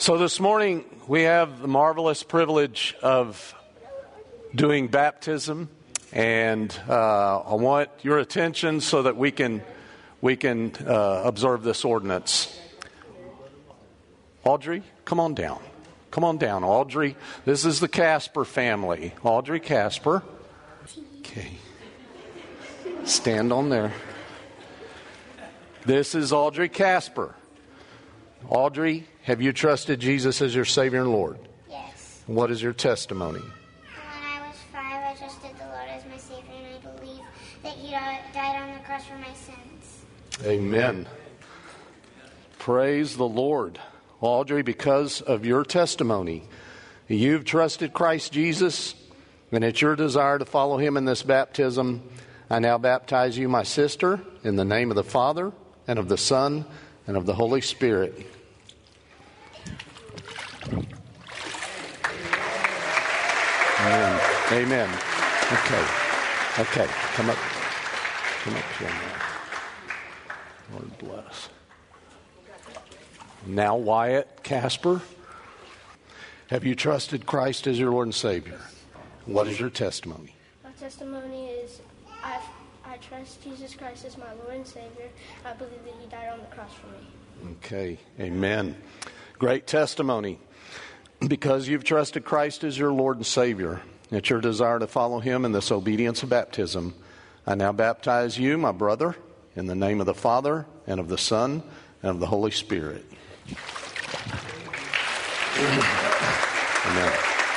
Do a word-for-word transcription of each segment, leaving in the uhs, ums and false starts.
So this morning we have the marvelous privilege of doing baptism, and uh, I want your attention so that we can we can uh, observe this ordinance. Audrey, come on down. Come on down, Audrey. This is the Casper family. Audrey Casper. Okay. Stand on there. This is Audrey Casper. Audrey, have you trusted Jesus as your Savior and Lord? Yes. What is your testimony? When I was five, I trusted the Lord as my Savior, and I believe that He died on the cross for my sins. Amen. Praise the Lord. Audrey, because of your testimony, you've trusted Christ Jesus, and it's your desire to follow Him in this baptism. I now baptize you, my sister, in the name of the Father, and of the Son, and of the Holy Spirit. Amen. Amen. Okay. Okay. Come up. Come up here now. Lord bless. Now, Wyatt Casper, have you trusted Christ as your Lord and Savior? What is your testimony? My testimony is I I trust Jesus Christ as my Lord and Savior. I believe that He died on the cross for me. Okay. Amen. Great testimony. Because you've trusted Christ as your Lord and Savior, it's your desire to follow Him in this obedience of baptism. I now baptize you, my brother, in the name of the Father, and of the Son, and of the Holy Spirit. Amen.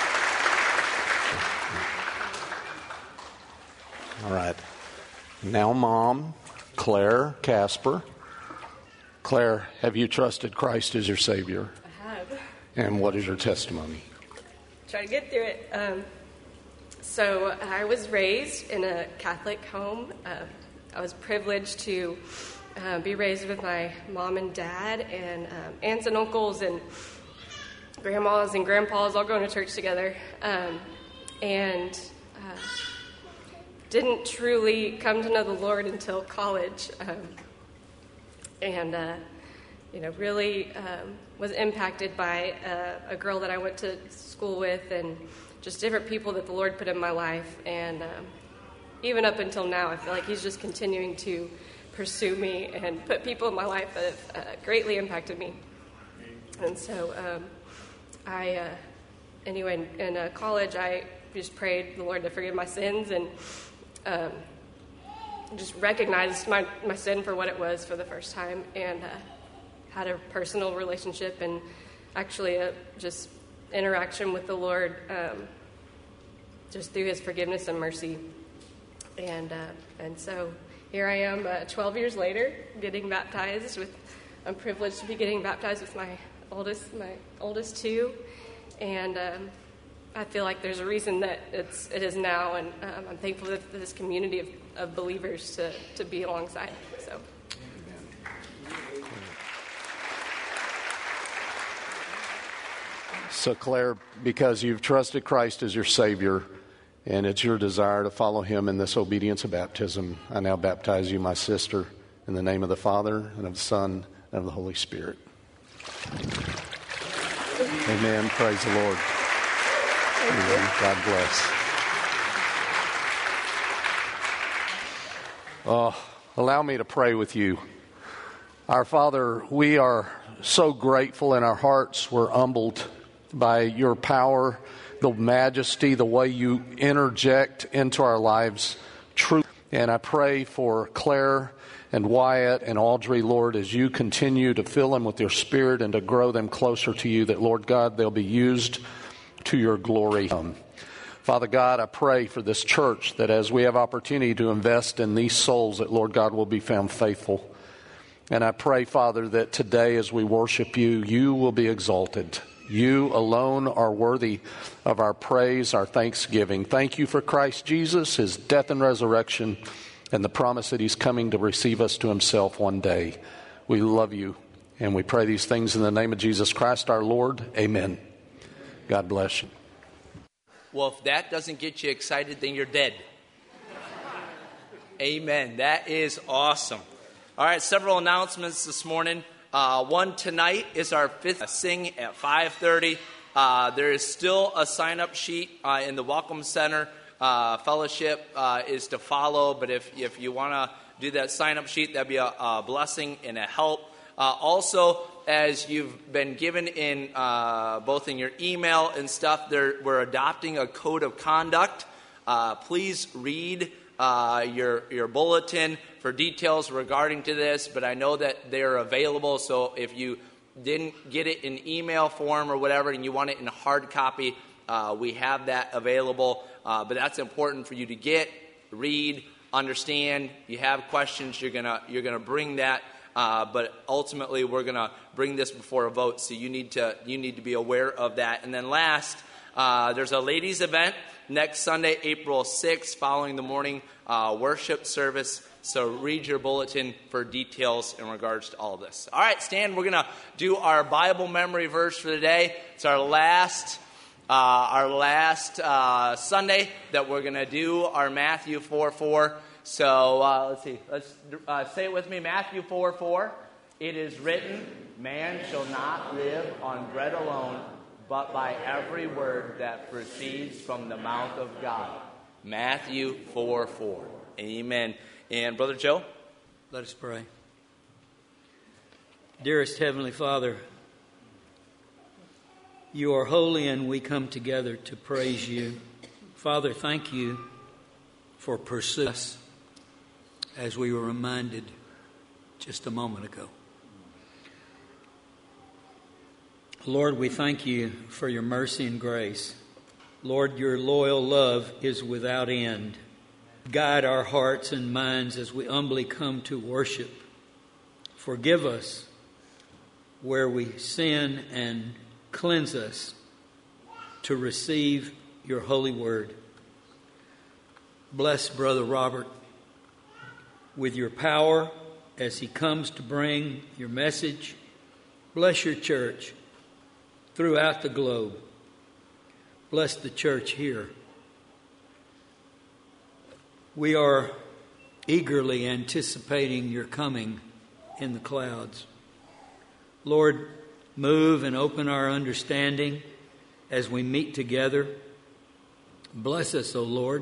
All right. Now, Mom, Claire Casper. Claire, have you trusted Christ as your Savior? I have. And what is your testimony? Try to get through it. Um, so I was raised in a Catholic home. Uh, I was privileged to uh, be raised with my mom and dad and um, aunts and uncles and grandmas and grandpas all going to church together. Um, and uh, didn't truly come to know the Lord until college. Um, and, uh, you know, really um, was impacted by uh, a girl that I went to school with and just different people that the Lord put in my life. And um, even up until now, I feel like He's just continuing to pursue me and put people in my life that have uh, greatly impacted me. And so um, I, uh, anyway, in, in uh, college, I just prayed the Lord to forgive my sins and um, just recognized my, my sin for what it was for the first time, and uh, had a personal relationship and actually a just interaction with the Lord um, just through His forgiveness and mercy. And uh, and so here I am uh, twelve years later getting baptized with, I'm privileged to be getting baptized with my oldest, my oldest two. And um, I feel like there's a reason that it's, it is now, and um, I'm thankful for this community of, of believers to, to be alongside. So. So, Claire, because you've trusted Christ as your Savior, and it's your desire to follow Him in this obedience of baptism, I now baptize you, my sister, in the name of the Father, and of the Son, and of the Holy Spirit. Amen. Praise the Lord. Amen. God bless. Oh, allow me to pray with you. Our Father, we are so grateful in our hearts. We're humbled by your power, the majesty, the way you interject into our lives. Truth. And I pray for Claire and Wyatt and Audrey, Lord, as you continue to fill them with your Spirit and to grow them closer to you, that, Lord God, they'll be used to your glory. Um, Father God, I pray for this church that as we have opportunity to invest in these souls, that, Lord God, will be found faithful. And I pray, Father, that today as we worship you, you will be exalted. You alone are worthy of our praise, our thanksgiving. Thank you for Christ Jesus, His death and resurrection, and the promise that He's coming to receive us to Himself one day. We love you, and we pray these things in the name of Jesus Christ our Lord. Amen. God bless you. Well, if that doesn't get you excited, then you're dead. Amen. That is awesome. All right, several announcements this morning. uh, one tonight is our fifth sing at five thirty. Uh, there is still a sign-up sheet uh, in the Welcome Center. Uh, fellowship uh, is to follow, but if, if you want to do that sign-up sheet, that'd be a, a blessing and a help. Uh, also, as you've been given in uh, both in your email and stuff, there, we're adopting a code of conduct. Uh, please read uh, your your bulletin for details regarding to this, but I know that they're available, so if you didn't get it in email form or whatever and you want it in hard copy, uh, we have that available. Uh, but that's important for you to get, read, understand. You have questions, you're gonna you're gonna bring that. Uh, but ultimately, we're going to bring this before a vote, so you need to you need to be aware of that. And then last, uh, there's a ladies' event next Sunday, April sixth, following the morning uh, worship service. So read your bulletin for details in regards to all of this. All right, Stan, we're going to do our Bible memory verse for the day. It's our last uh, our last uh, Sunday that we're going to do our Matthew four four. So uh, let's see. Let's uh, say it with me. Matthew four four. It is written, man shall not live on bread alone, but by every word that proceeds from the mouth of God. Matthew four four. Amen. And Brother Joe? Let us pray. Dearest Heavenly Father, you are holy and we come together to praise you. Father, thank you for pursuing us, as we were reminded just a moment ago. Lord, we thank you for your mercy and grace. Lord, your loyal love is without end. Guide our hearts and minds as we humbly come to worship. Forgive us where we sin and cleanse us to receive your holy word. Bless Brother Robert with your power as he comes to bring your message. Bless your church throughout the globe. Bless the church here. We are eagerly anticipating your coming in the clouds. Lord, move and open our understanding as we meet together. Bless us, O Lord,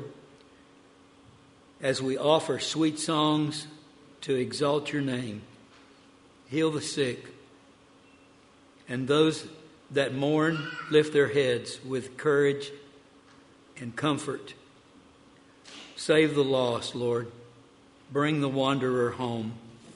as we offer sweet songs to exalt your name. Heal the sick, and those that mourn lift their heads with courage and comfort. Save the lost, Lord. Bring the wanderer home.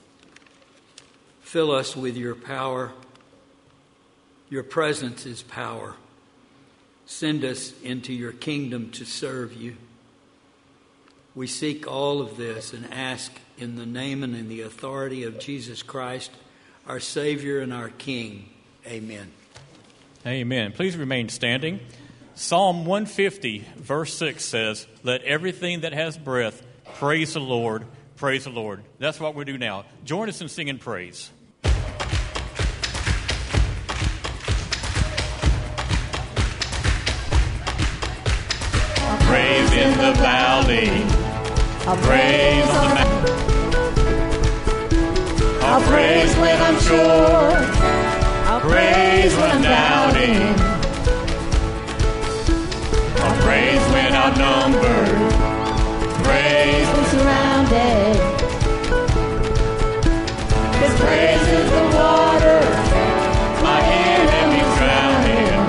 Fill us with your power. Your presence is power. Send us into your kingdom to serve you. We seek all of this and ask in the name and in the authority of Jesus Christ, our Savior and our King. Amen. Amen. Please remain standing. Psalm one fifty, verse six says, let everything that has breath praise the Lord, praise the Lord. That's what we do now. Join us in singing praise. Praise in the valley, I'll praise on the mountain. I'll praise when I'm sure, I'll praise when I'm doubting. I'll praise when outnumbered, praise when surrounded. His praise is the water my enemy's drowning.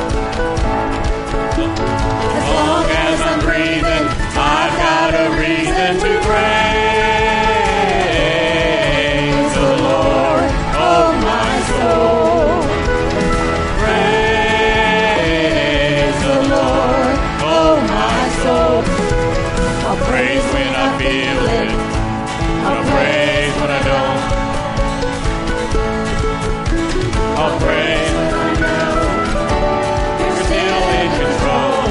As long as I'm breathing, I've got a reason to praise the Lord, oh my soul. Praise the Lord, oh my soul. I'll praise when I feel it, I'll praise when I don't. I'll praise when I know you're still in control.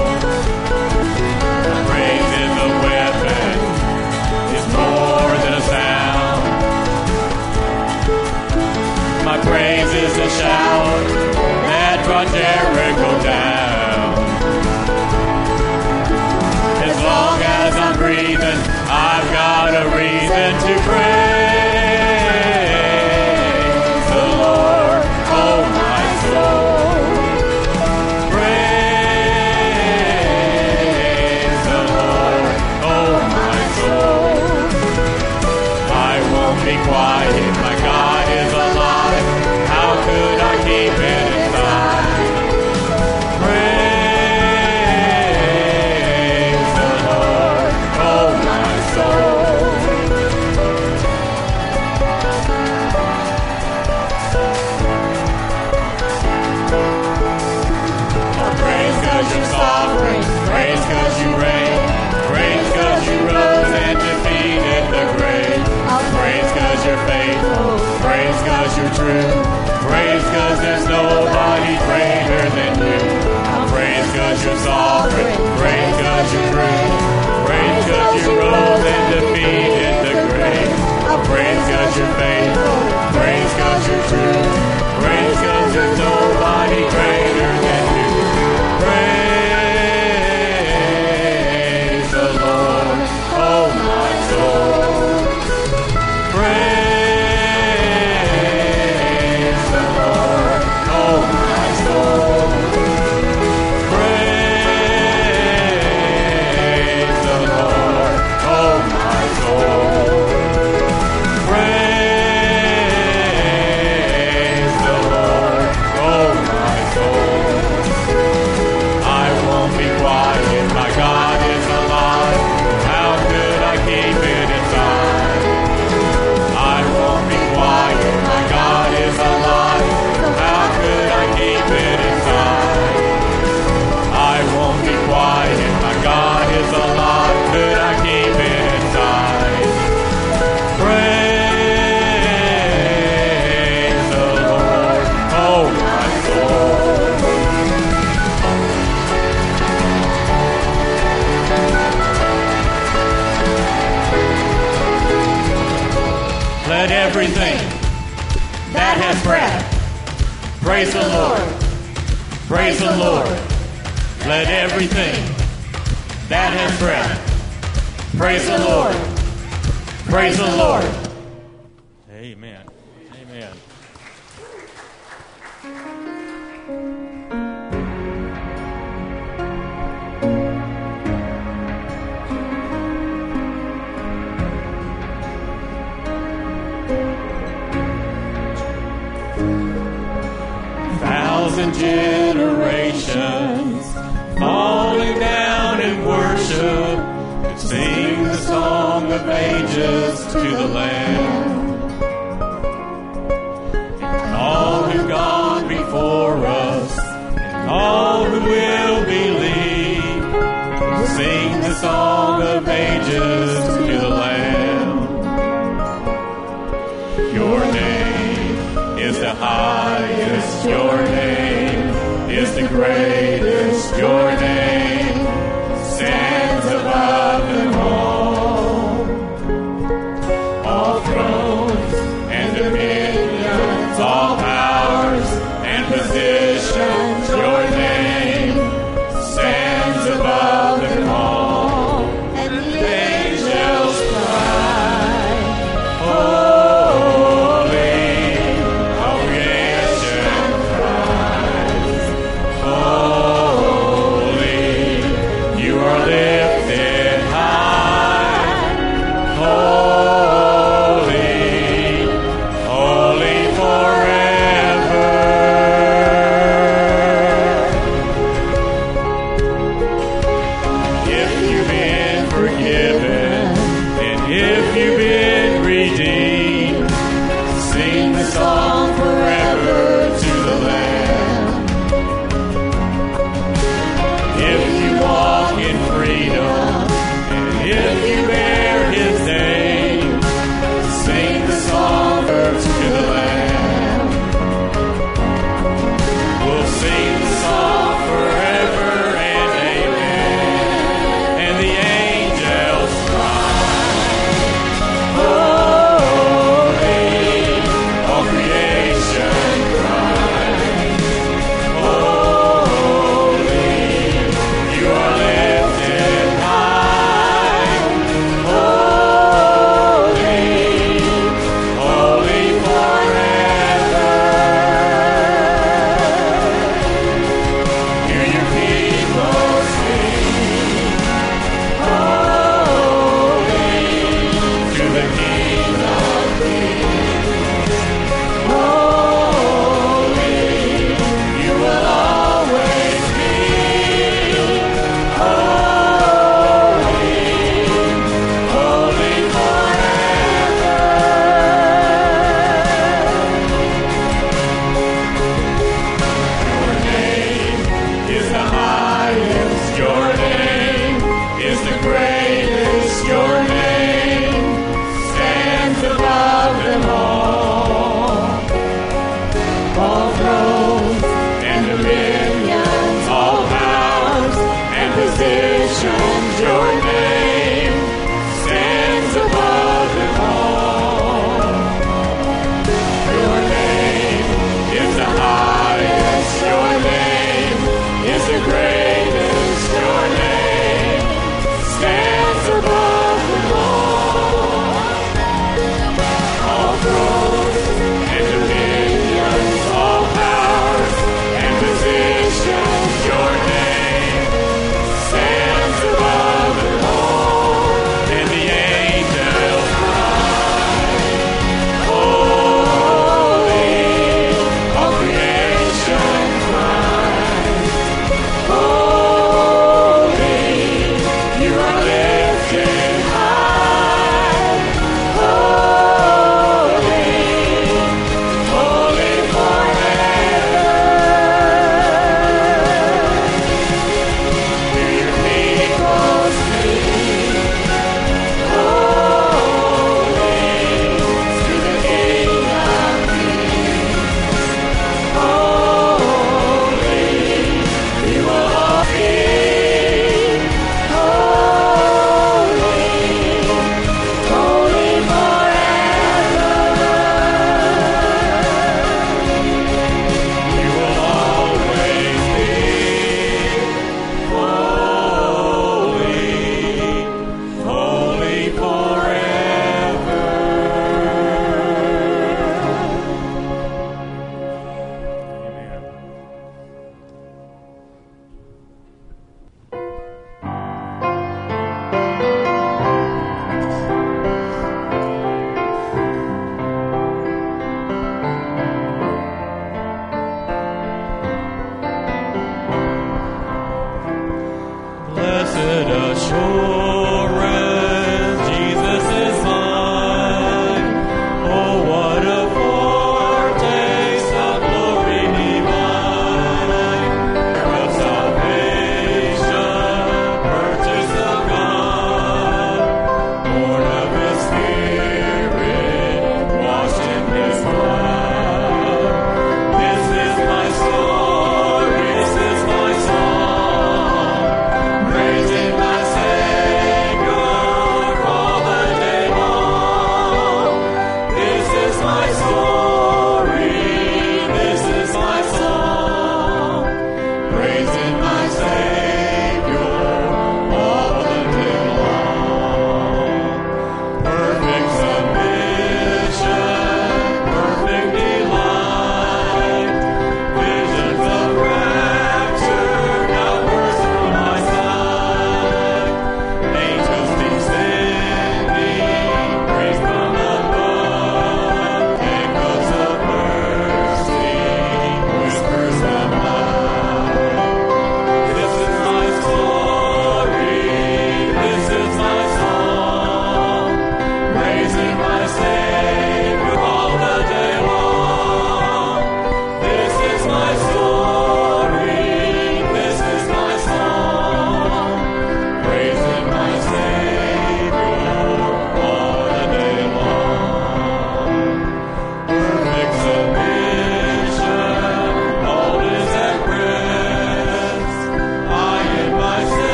Praise is a weapon, it's more than a sound. My praise is a shout that brought Jericho down. As long as I'm breathing, I've got a reason to praise. Praise 'cause you reign. Praise 'cause you rose and defeated the grave. Praise 'cause you're faithful. Praise 'cause you're true. Praise 'cause there's nobody greater than you. Praise 'cause you're sovereign. Praise 'cause you're great. Praise 'cause you rose and defeated the grave. Praise 'cause you're faithful. Praise 'cause you're true. Praise 'cause there's nobody greater than you. Praise the Lord, oh my soul. Praise the Lord, oh my soul. Praise the Lord, oh my soul. Praise the Lord, oh my soul. I won't be quiet, my God is alive. How could I keep it inside? I won't be quiet, my God is alive. How could I keep it inside? I won't be quiet, my God is alive. Could I keep it inside? Praise the Lord, oh my soul. Let everything that has breath praise the Lord. Praise the Lord. Let everything that has breath praise the Lord. Praise the Lord. Amen. Amen. Thousand generations falling down in worship, sing the song of ages to the Lamb. And all who've gone before us, and all who will believe, sing the song of ages to the Lamb. Your name is the highest, your name is the greatest, your name stands above them all. All thrones and dominions, all powers and positions, your name stands above them all. And the angels cry, holy, all creation cries, holy.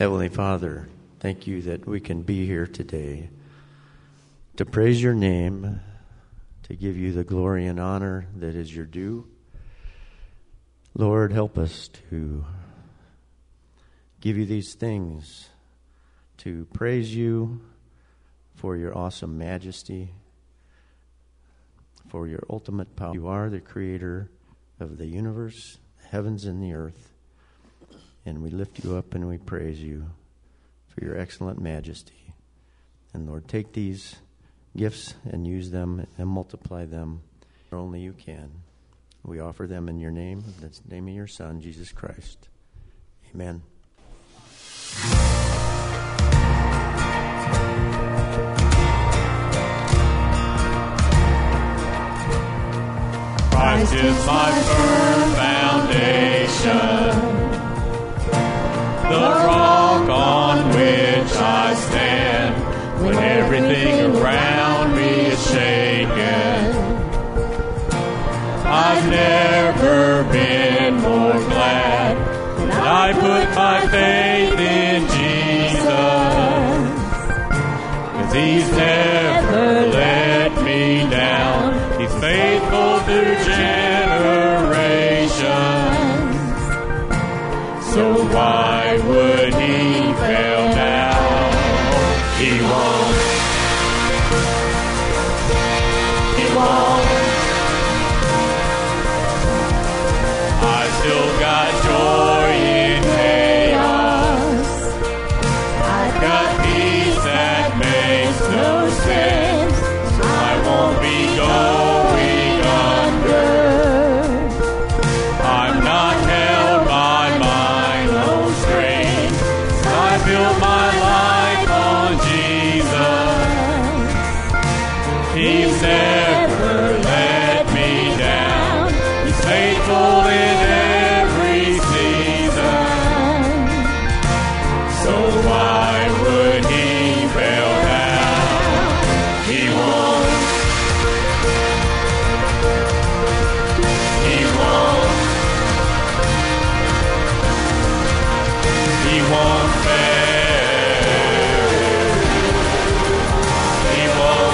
Heavenly Father, thank you that we can be here today to praise your name, to give you the glory and honor that is your due. Lord, help us to give you these things, to praise you for your awesome majesty, for your ultimate power. You are the creator of the universe, the heavens and the earth, and we lift you up and we praise you for your excellent majesty. And Lord, take these gifts and use them and multiply them. Only you can. We offer them in your name, in the name of your Son, Jesus Christ. Amen. Christ is my firm foundation, the rock on which I stand when everything around me is shaken. I've never been more glad that I put my faith in Jesus, 'cause He's never let me down. He's faithful through generations. So why would He fail now? He won't. He won't. I still got joy in chaos. I've got peace that makes no sense. So I won't be going under. I'm not held by my own strength. I build my life on Jesus. He's never let me down. He's faithful in every season. So why would He fail now? He won't. He won't. He won't fail. He won't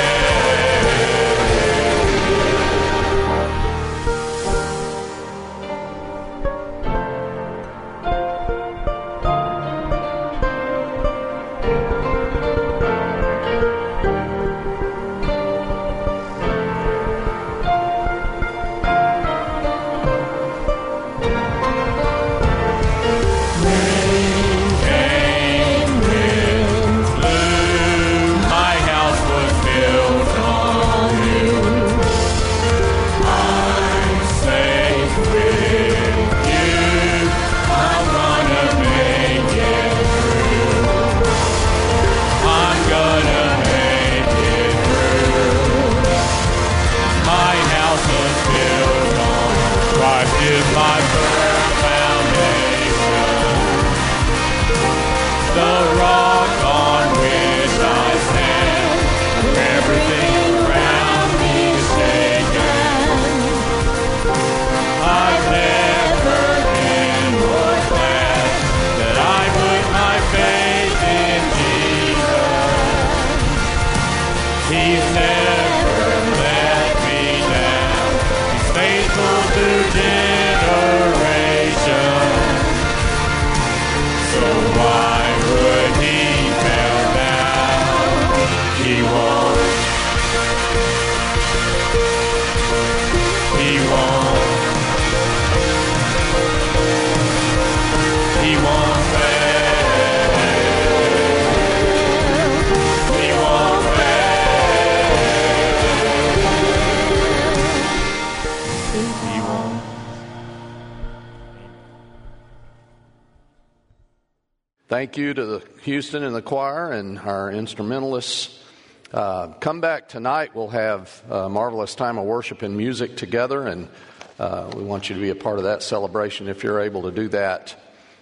Thank you to the Houston and the choir and our instrumentalists. Uh, come back tonight. We'll have a marvelous time of worship and music together, and uh, we want you to be a part of that celebration if you're able to do that.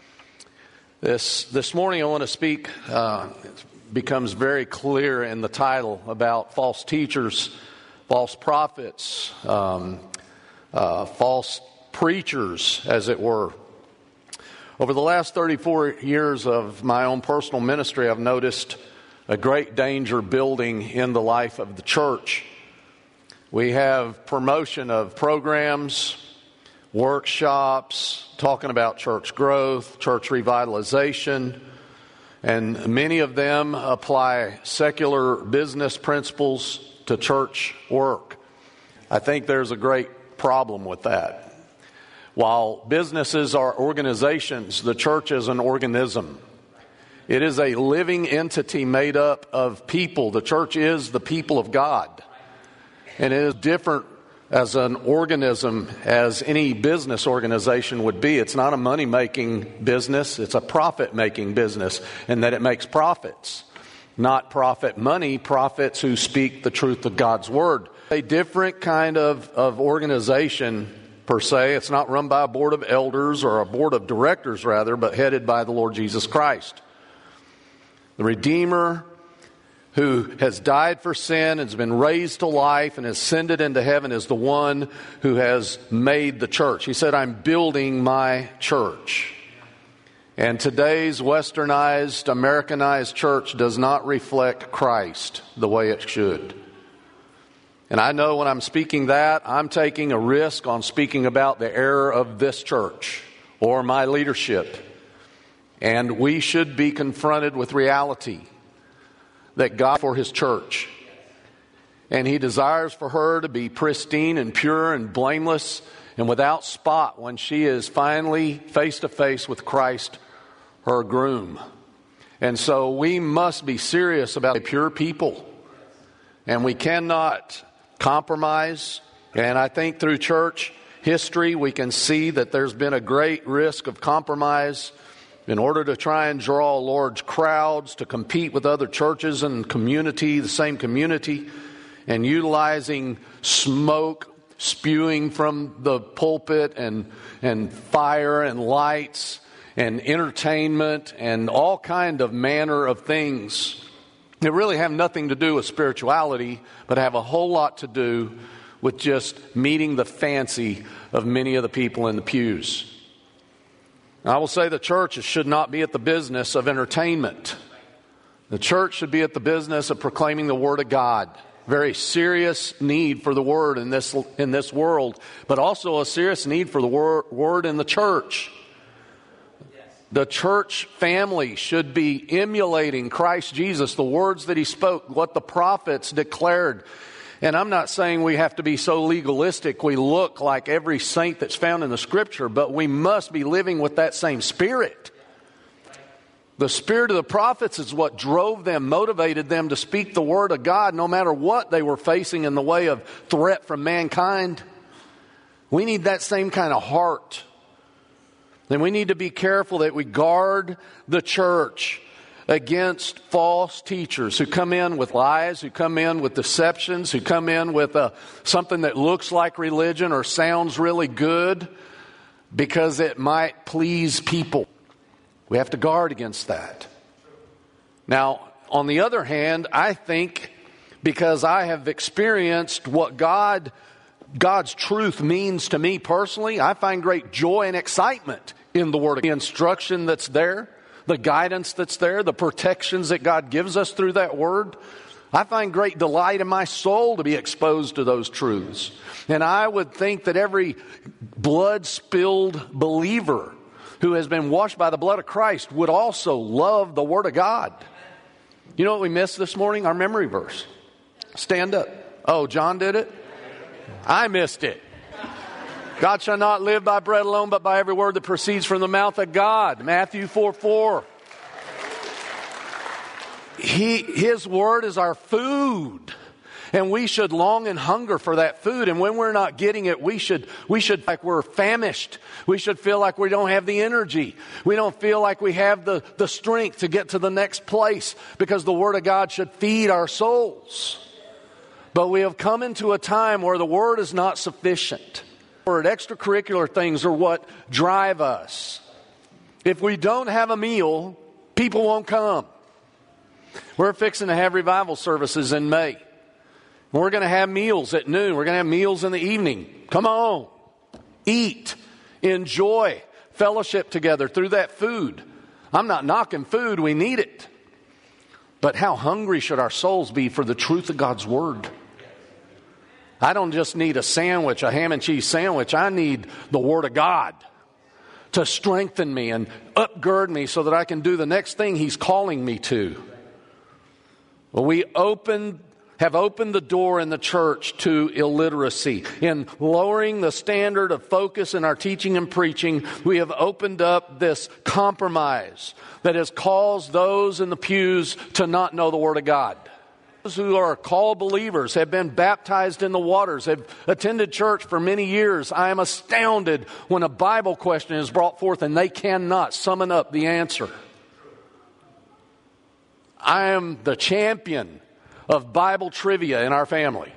This this morning I want to speak, uh, it becomes very clear in the title about false teachers, false prophets, um, uh, false preachers, as it were. Over the last thirty-four years of my own personal ministry, I've noticed a great danger building in the life of the church. We have promotion of programs, workshops, talking about church growth, church revitalization, and many of them apply secular business principles to church work. I think there's a great problem with that. While businesses are organizations, the church is an organism. It is a living entity made up of people. The church is the people of God. And it is different as an organism as any business organization would be. It's not a money-making business. It's a profit-making business, and that it makes profits. Not profit money, prophets who speak the truth of God's Word. A different kind of, of organization per se. It's not run by a board of elders or a board of directors rather, but headed by the Lord Jesus Christ. The Redeemer who has died for sin, has been raised to life, and has ascended into heaven is the one who has made the church. He said, I'm building my church. And today's westernized, Americanized church does not reflect Christ the way it should. And I know when I'm speaking that, I'm taking a risk on speaking about the error of this church or my leadership. And we should be confronted with reality that God for His church. And He desires for her to be pristine and pure and blameless and without spot when she is finally face to face with Christ, her groom. And so we must be serious about a pure people. And we cannot compromise. And I think through church history we can see that there's been a great risk of compromise in order to try and draw large crowds to compete with other churches and community, the same community, and utilizing smoke spewing from the pulpit and and fire and lights and entertainment and all kind of manner of things that really have nothing to do with spirituality, but have a whole lot to do with just meeting the fancy of many of the people in the pews. I will say the church should not be at the business of entertainment. The church should be at the business of proclaiming the Word of God. Very serious need for the Word in this in this world, but also a serious need for the wor- Word in the church. The church family should be emulating Christ Jesus, the words that He spoke, what the prophets declared. And I'm not saying we have to be so legalistic we look like every saint that's found in the Scripture, but we must be living with that same spirit. The spirit of the prophets is what drove them, motivated them to speak the Word of God no matter what they were facing in the way of threat from mankind. We need that same kind of heart. And we need to be careful that we guard the church against false teachers who come in with lies, who come in with deceptions, who come in with uh, something that looks like religion or sounds really good because it might please people. We have to guard against that. Now, on the other hand, I think because I have experienced what God, God's truth means to me personally, I find great joy and excitement in the Word, the instruction that's there, the guidance that's there, the protections that God gives us through that Word. I find great delight in my soul to be exposed to those truths. And I would think that every blood-spilled believer who has been washed by the blood of Christ would also love the Word of God. You know what we missed this morning? Our memory verse. Stand up. Oh, John did it? I missed it. God shall not live by bread alone, but by every word that proceeds from the mouth of God. Matthew four four. He, His Word is our food. And we should long and hunger for that food. And when we're not getting it, we should, we should like we're famished. We should feel like we don't have the energy. We don't feel like we have the, the strength to get to the next place, because the Word of God should feed our souls. But we have come into a time where the Word is not sufficient. Extracurricular things are what drive us. If we don't have a meal, people won't come. We're fixing to have revival services in May. We're going to have meals at noon. We're going to have meals in the evening. Come on. Eat. Enjoy. fellowship together through that food. I'm not knocking food. We need it. But how hungry should our souls be for the truth of God's Word? I don't just need a sandwich, a ham and cheese sandwich. I need the Word of God to strengthen me and upgird me so that I can do the next thing He's calling me to. Well, we opened, have opened the door in the church to illiteracy. In lowering the standard of focus in our teaching and preaching, we have opened up this compromise that has caused those in the pews to not know the Word of God. Those who are called believers, have been baptized in the waters, have attended church for many years. I am astounded when a Bible question is brought forth and they cannot summon up the answer. I am the champion of Bible trivia in our family.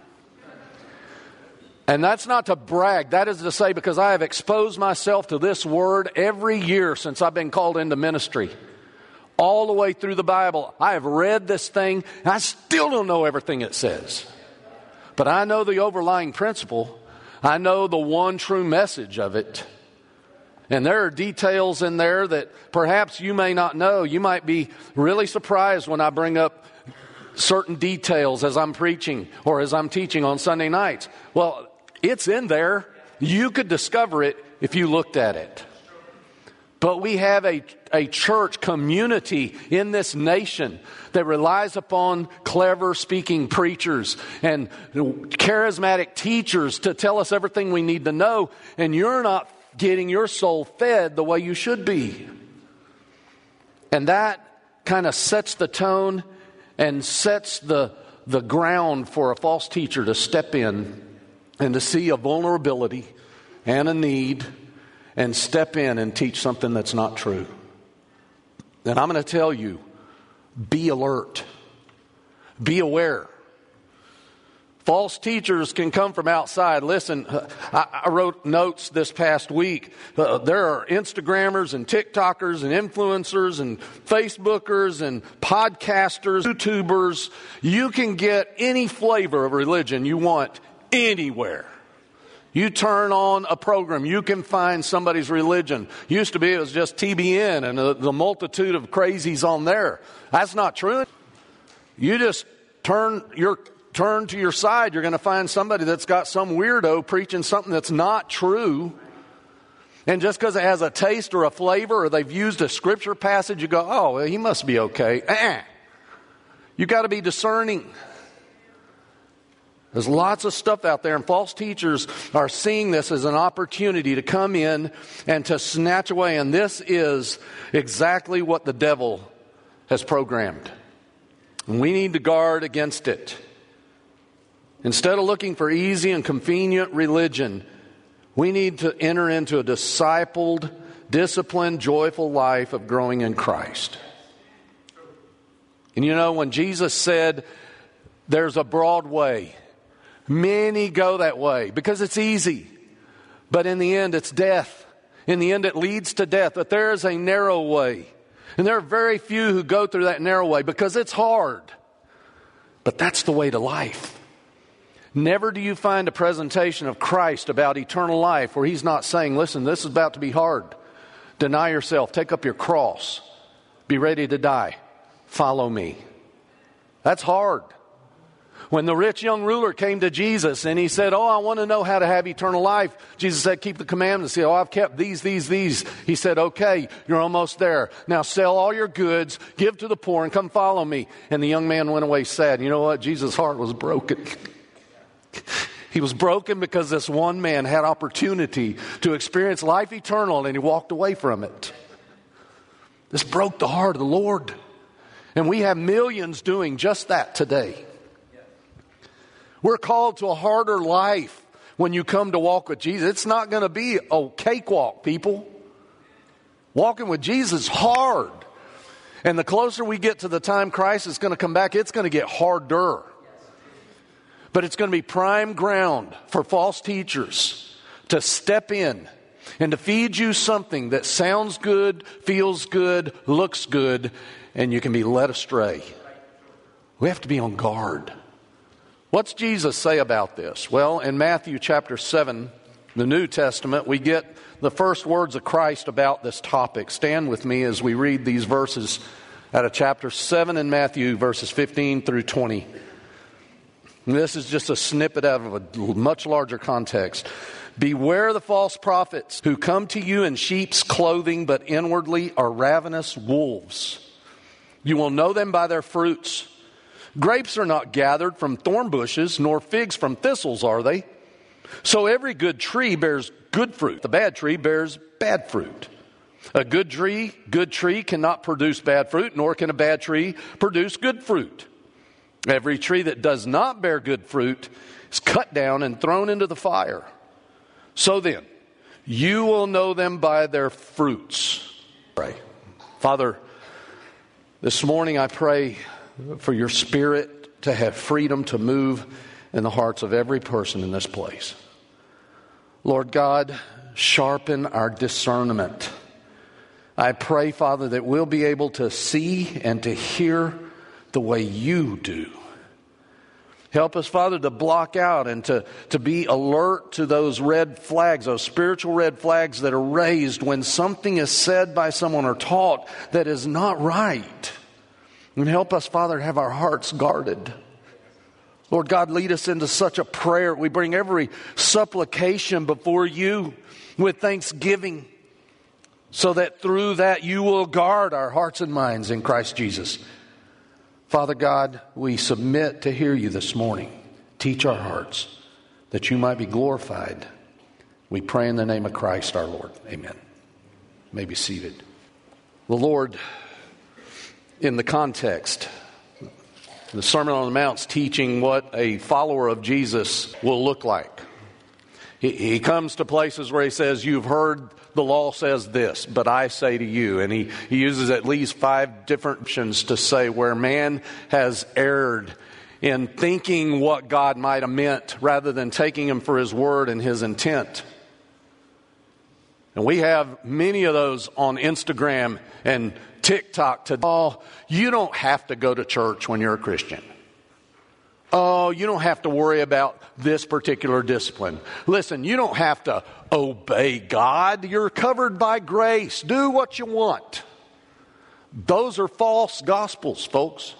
And that's not to brag. That is to say, because I have exposed myself to this word every year since I've been called into ministry. All the way through the Bible, I have read this thing, and I still don't know everything it says. But I know the overlying principle. I know the one true message of it. And there are details in there that perhaps you may not know. You might be really surprised when I bring up certain details as I'm preaching or as I'm teaching on Sunday nights. Well, it's in there. You could discover it if you looked at it. But we have a, a church community in this nation that relies upon clever speaking preachers and charismatic teachers to tell us everything we need to know. And you're not getting your soul fed the way you should be. And that kind of sets the tone and sets the, the ground for a false teacher to step in and to see a vulnerability and a need and step in and teach something that's not true. And I'm going to tell you, be alert. Be aware. False teachers can come from outside. Listen, I, I wrote notes this past week. Uh, there are Instagrammers and TikTokers and influencers and Facebookers and podcasters, YouTubers. You can get any flavor of religion you want anywhere. You turn on a program, you can find somebody's religion. Used to be it was just T B N and the, the multitude of crazies on there. That's not true. You just turn your turn to your side, you're going to find somebody that's got some weirdo preaching something that's not true. And just because it has a taste or a flavor or they've used a scripture passage, you go, oh, well, he must be okay. Uh-uh. You got to be discerning. There's lots of stuff out there, and false teachers are seeing this as an opportunity to come in and to snatch away. And this is exactly what the devil has programmed. And we need to guard against it. Instead of looking for easy and convenient religion, we need to enter into a discipled, disciplined, joyful life of growing in Christ. And you know, when Jesus said, there's a broad way, many go that way because it's easy. But in the end, it's death. In the end, it leads to death. But there is a narrow way. And there are very few who go through that narrow way because it's hard. But that's the way to life. Never do you find a presentation of Christ about eternal life where He's not saying, listen, this is about to be hard. Deny yourself. Take up your cross. Be ready to die. Follow me. That's hard. When the rich young ruler came to Jesus and he said, oh, I want to know how to have eternal life. Jesus said, keep the commandments. He said, oh, I've kept these, these, these. He said, okay, you're almost there. Now sell all your goods, give to the poor, and come follow me. And the young man went away sad. You know what? Jesus' heart was broken. He was broken because this one man had opportunity to experience life eternal and he walked away from it. This broke the heart of the Lord. And we have millions doing just that today. We're called to a harder life when you come to walk with Jesus. It's not going to be a cakewalk, people. Walking with Jesus is hard. And the closer we get to the time Christ is going to come back, it's going to get harder. But it's going to be prime ground for false teachers to step in and to feed you something that sounds good, feels good, looks good, and you can be led astray. We have to be on guard. What's Jesus say about this? Well, in Matthew chapter seven, the New Testament, we get the first words of Christ about this topic. Stand with me as we read these verses out of chapter seven in Matthew, verses fifteen through twenty. And this is just a snippet out of a much larger context. Beware the false prophets who come to you in sheep's clothing, but inwardly are ravenous wolves. You will know them by their fruits. Grapes are not gathered from thorn bushes, nor figs from thistles, are they? So every good tree bears good fruit. The bad tree bears bad fruit. A good tree, good tree cannot produce bad fruit, nor can a bad tree produce good fruit. Every tree that does not bear good fruit is cut down and thrown into the fire. So then, you will know them by their fruits. Pray. Father, this morning I pray for your Spirit to have freedom to move in the hearts of every person in this place. Lord God, sharpen our discernment. I pray, Father, that we'll be able to see and to hear the way you do. Help us, Father, to block out and to, to be alert to those red flags, those spiritual red flags that are raised when something is said by someone or taught that is not right. And help us, Father, to have our hearts guarded. Lord God, lead us into such a prayer. We bring every supplication before you with thanksgiving, so that through that you will guard our hearts and minds in Christ Jesus. Father God, we submit to hear you this morning. Teach our hearts that you might be glorified. We pray in the name of Christ our Lord. Amen. You may be seated. The Lord, in the context, the Sermon on the Mount's teaching what a follower of Jesus will look like. He, he comes to places where he says, you've heard the law says this, but I say to you. And he, he uses at least five different options to say where man has erred in thinking what God might have meant rather than taking him for his word and his intent. And we have many of those on Instagram and TikTok today. Oh, you don't have to go to church when you're a Christian. Oh, you don't have to worry about this particular discipline. Listen, you don't have to obey God. You're covered by grace. Do what you want. Those are false gospels, folks.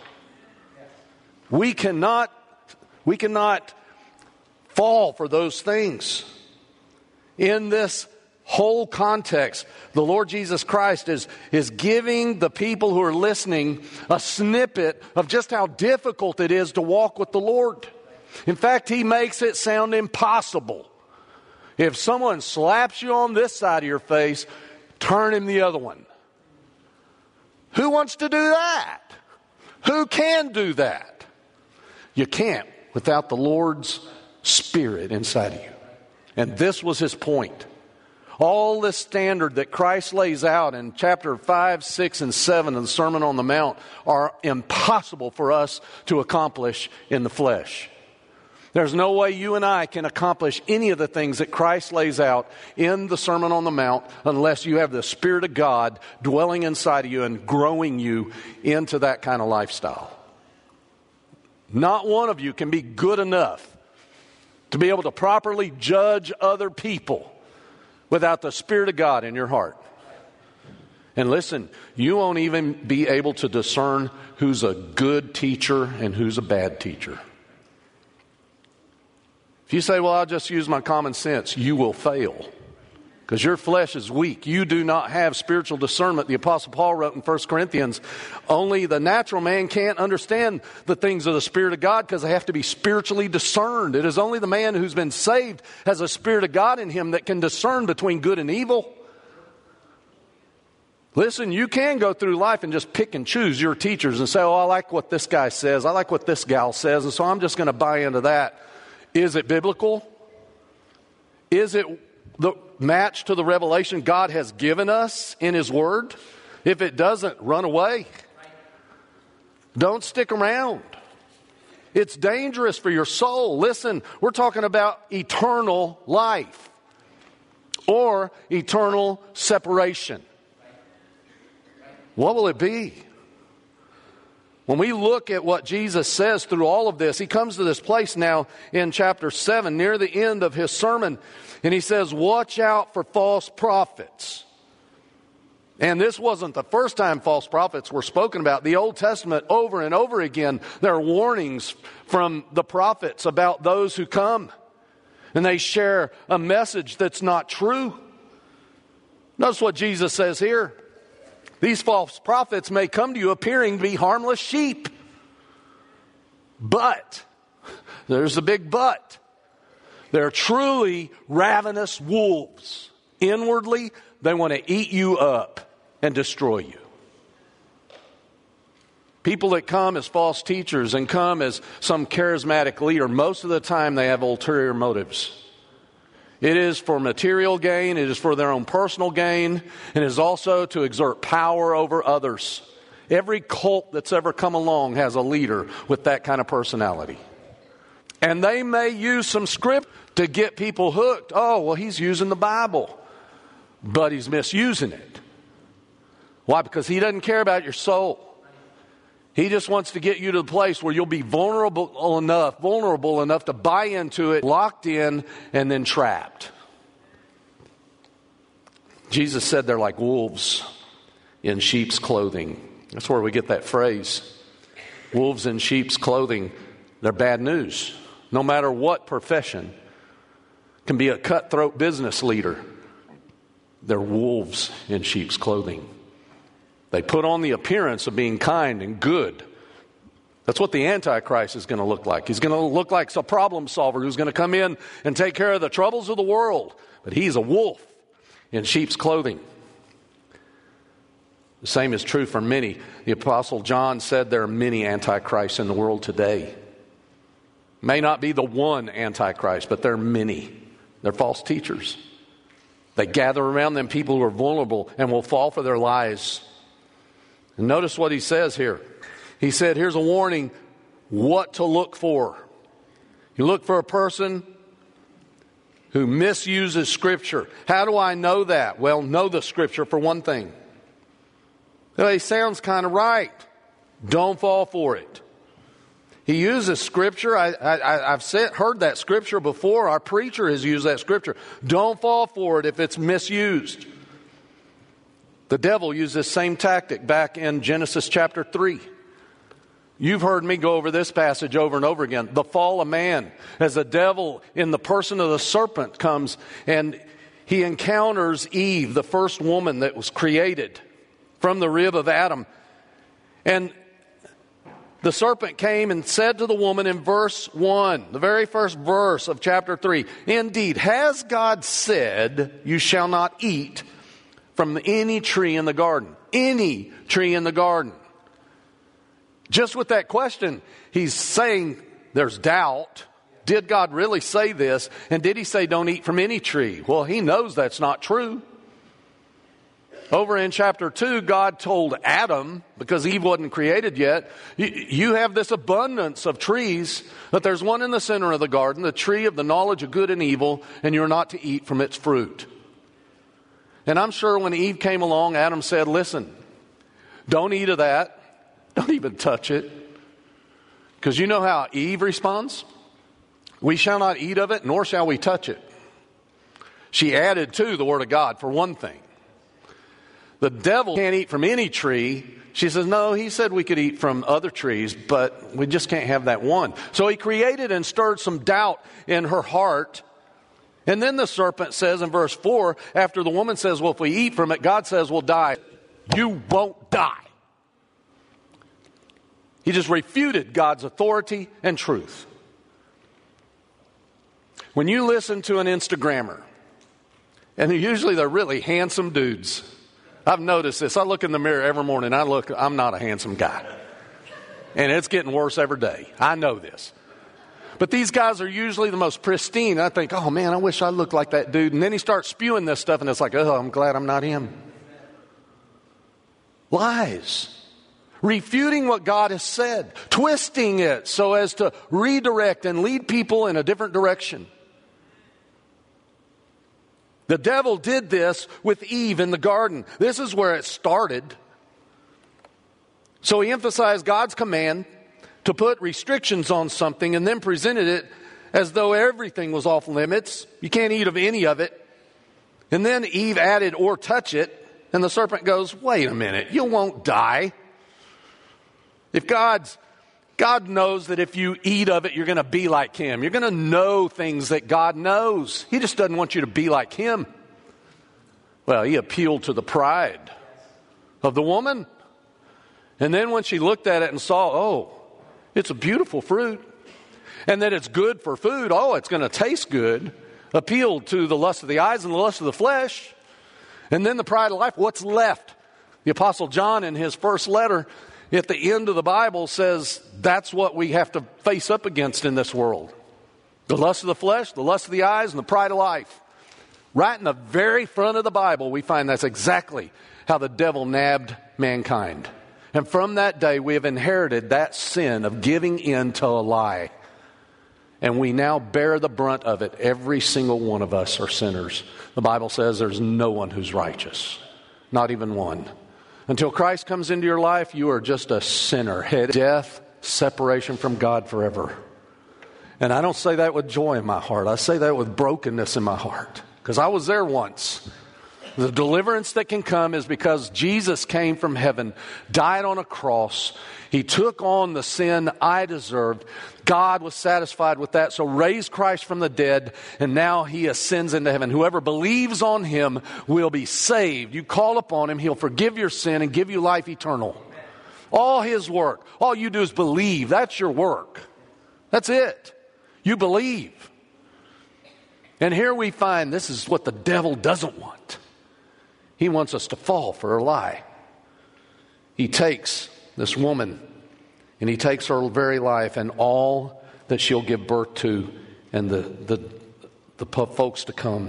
We cannot, we cannot fall for those things. In this whole context, the Lord Jesus Christ is, is giving the people who are listening a snippet of just how difficult it is to walk with the Lord. In fact, he makes it sound impossible. If someone slaps you on this side of your face, turn him the other one. Who wants to do that? Who can do that? You can't without the Lord's Spirit inside of you. And this was his point. All this standard that Christ lays out in chapter five, six, and seven of the Sermon on the Mount are impossible for us to accomplish in the flesh. There's no way you and I can accomplish any of the things that Christ lays out in the Sermon on the Mount unless you have the Spirit of God dwelling inside of you and growing you into that kind of lifestyle. Not one of you can be good enough to be able to properly judge other people without the Spirit of God in your heart. And listen, you won't even be able to discern who's a good teacher and who's a bad teacher. If you say, well, I'll just use my common sense, you will fail. Because your flesh is weak. You do not have spiritual discernment. The Apostle Paul wrote in First Corinthians, only the natural man can't understand the things of the Spirit of God because they have to be spiritually discerned. It is only the man who's been saved has a Spirit of God in him that can discern between good and evil. Listen, you can go through life and just pick and choose your teachers and say, oh, I like what this guy says. I like what this gal says, and so I'm just going to buy into that. Is it biblical? Is it the match to the revelation God has given us in His Word? If it doesn't, run away. Don't stick around. It's dangerous for your soul. Listen, we're talking about eternal life or eternal separation. What will it be? When we look at what Jesus says through all of this, he comes to this place now in chapter seven, near the end of his sermon, and he says, watch out for false prophets. And this wasn't the first time false prophets were spoken about. The Old Testament, over and over again, there are warnings from the prophets about those who come. And they share a message that's not true. Notice what Jesus says here. These false prophets may come to you appearing to be harmless sheep. But, there's a big but. They're truly ravenous wolves. Inwardly, they want to eat you up and destroy you. People that come as false teachers and come as some charismatic leader, most of the time they have ulterior motives. It is for material gain, it is for their own personal gain, and it is also to exert power over others. Every cult that's ever come along has a leader with that kind of personality. And they may use some script to get people hooked. Oh, well, he's using the Bible, but he's misusing it. Why? Because he doesn't care about your soul. He just wants to get you to the place where you'll be vulnerable enough, vulnerable enough to buy into it, locked in, and then trapped. Jesus said they're like wolves in sheep's clothing. That's where we get that phrase. Wolves in sheep's clothing. They're bad news. No matter what profession. Can be a cutthroat business leader. They're wolves in sheep's clothing. They put on the appearance of being kind and good. That's what the Antichrist is going to look like. He's going to look like a problem solver who's going to come in and take care of the troubles of the world. But he's a wolf in sheep's clothing. The same is true for many. The Apostle John said there are many Antichrists in the world today. May not be the one Antichrist, but there are many. They're false teachers. They gather around them people who are vulnerable and will fall for their lies. And notice what he says here. He said, here's a warning, what to look for. You look for a person who misuses Scripture. How do I know that? Well, know the Scripture for one thing. Well, he sounds kind of right. Don't fall for it. He uses Scripture. I, I, I've said, heard that Scripture before. Our preacher has used that Scripture. Don't fall for it if it's misused. The devil used this same tactic back in Genesis chapter three. You've heard me go over this passage over and over again. The fall of man, as the devil in the person of the serpent comes and he encounters Eve, the first woman that was created from the rib of Adam. And the serpent came and said to the woman in verse one, the very first verse of chapter three, indeed, has God said, you shall not eat from any tree in the garden? Any tree in the garden. Just with that question, he's saying there's doubt. Did God really say this? And did he say don't eat from any tree? Well, he knows that's not true. Over in chapter two, God told Adam, because Eve wasn't created yet, you have this abundance of trees, but there's one in the center of the garden, the tree of the knowledge of good and evil, and you're not to eat from its fruit. And I'm sure when Eve came along, Adam said, listen, don't eat of that. Don't even touch it. Because you know how Eve responds? We shall not eat of it, nor shall we touch it. She added to the word of God, for one thing. The devil can't eat from any tree. She says, no, he said we could eat from other trees, but we just can't have that one. So he created and stirred some doubt in her heart. And then the serpent says in verse four, after the woman says, well, if we eat from it, God says we'll die. You won't die. He just refuted God's authority and truth. When you listen to an Instagrammer, and usually they're really handsome dudes. I've noticed this. I look in the mirror every morning. I look, I'm not a handsome guy. And it's getting worse every day. I know this. But these guys are usually the most pristine. I think, oh man, I wish I looked like that dude. And then he starts spewing this stuff and it's like, oh, I'm glad I'm not him. Lies. Refuting what God has said. Twisting it so as to redirect and lead people in a different direction. The devil did this with Eve in the garden. This is where it started. So he emphasized God's command to put restrictions on something and then presented it as though everything was off limits. You can't eat of any of it. And then Eve added, or touch it. And the serpent goes, wait a minute, you won't die. If God's, God knows that if you eat of it, you're going to be like him. You're going to know things that God knows. He just doesn't want you to be like him. Well, he appealed to the pride of the woman. And then when she looked at it and saw, oh, it's a beautiful fruit, and that it's good for food, oh, it's going to taste good, appealed to the lust of the eyes and the lust of the flesh. And then the pride of life, what's left? The Apostle John in his first letter at the end of the Bible says that's what we have to face up against in this world. The lust of the flesh, the lust of the eyes, and the pride of life. Right in the very front of the Bible, we find that's exactly how the devil nabbed mankind. And from that day, we have inherited that sin of giving in to a lie. And we now bear the brunt of it. Every single one of us are sinners. The Bible says there's no one who's righteous. Not even one. Until Christ comes into your life, you are just a sinner. Headed death, separation from God forever. And I don't say that with joy in my heart. I say that with brokenness in my heart. Because I was there once. The deliverance that can come is because Jesus came from heaven, died on a cross. He took on the sin I deserved. God was satisfied with that, so raised Christ from the dead, and now he ascends into heaven. Whoever believes on him will be saved. You call upon him, he'll forgive your sin and give you life eternal. All his work. All you do is believe. That's your work. That's it. You believe. And here we find this is what the devil doesn't want. He wants us to fall for a lie. He takes this woman and he takes her very life and all that she'll give birth to and the, the, the folks to come.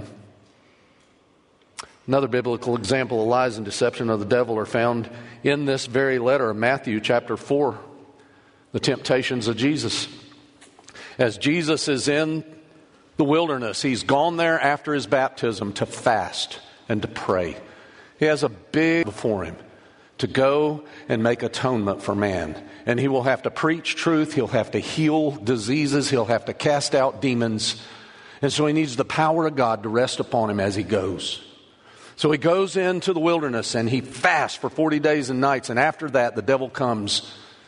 Another biblical example of lies and deception of the devil are found in this very letter of Matthew chapter four, the temptations of Jesus. As Jesus is in the wilderness, he's gone there after his baptism to fast and to pray. He has a big before him to go and make atonement for man. And he will have to preach truth. He'll have to heal diseases. He'll have to cast out demons. And so he needs the power of God to rest upon him as he goes. So he goes into the wilderness and he fasts for forty days and nights. And after that, the devil comes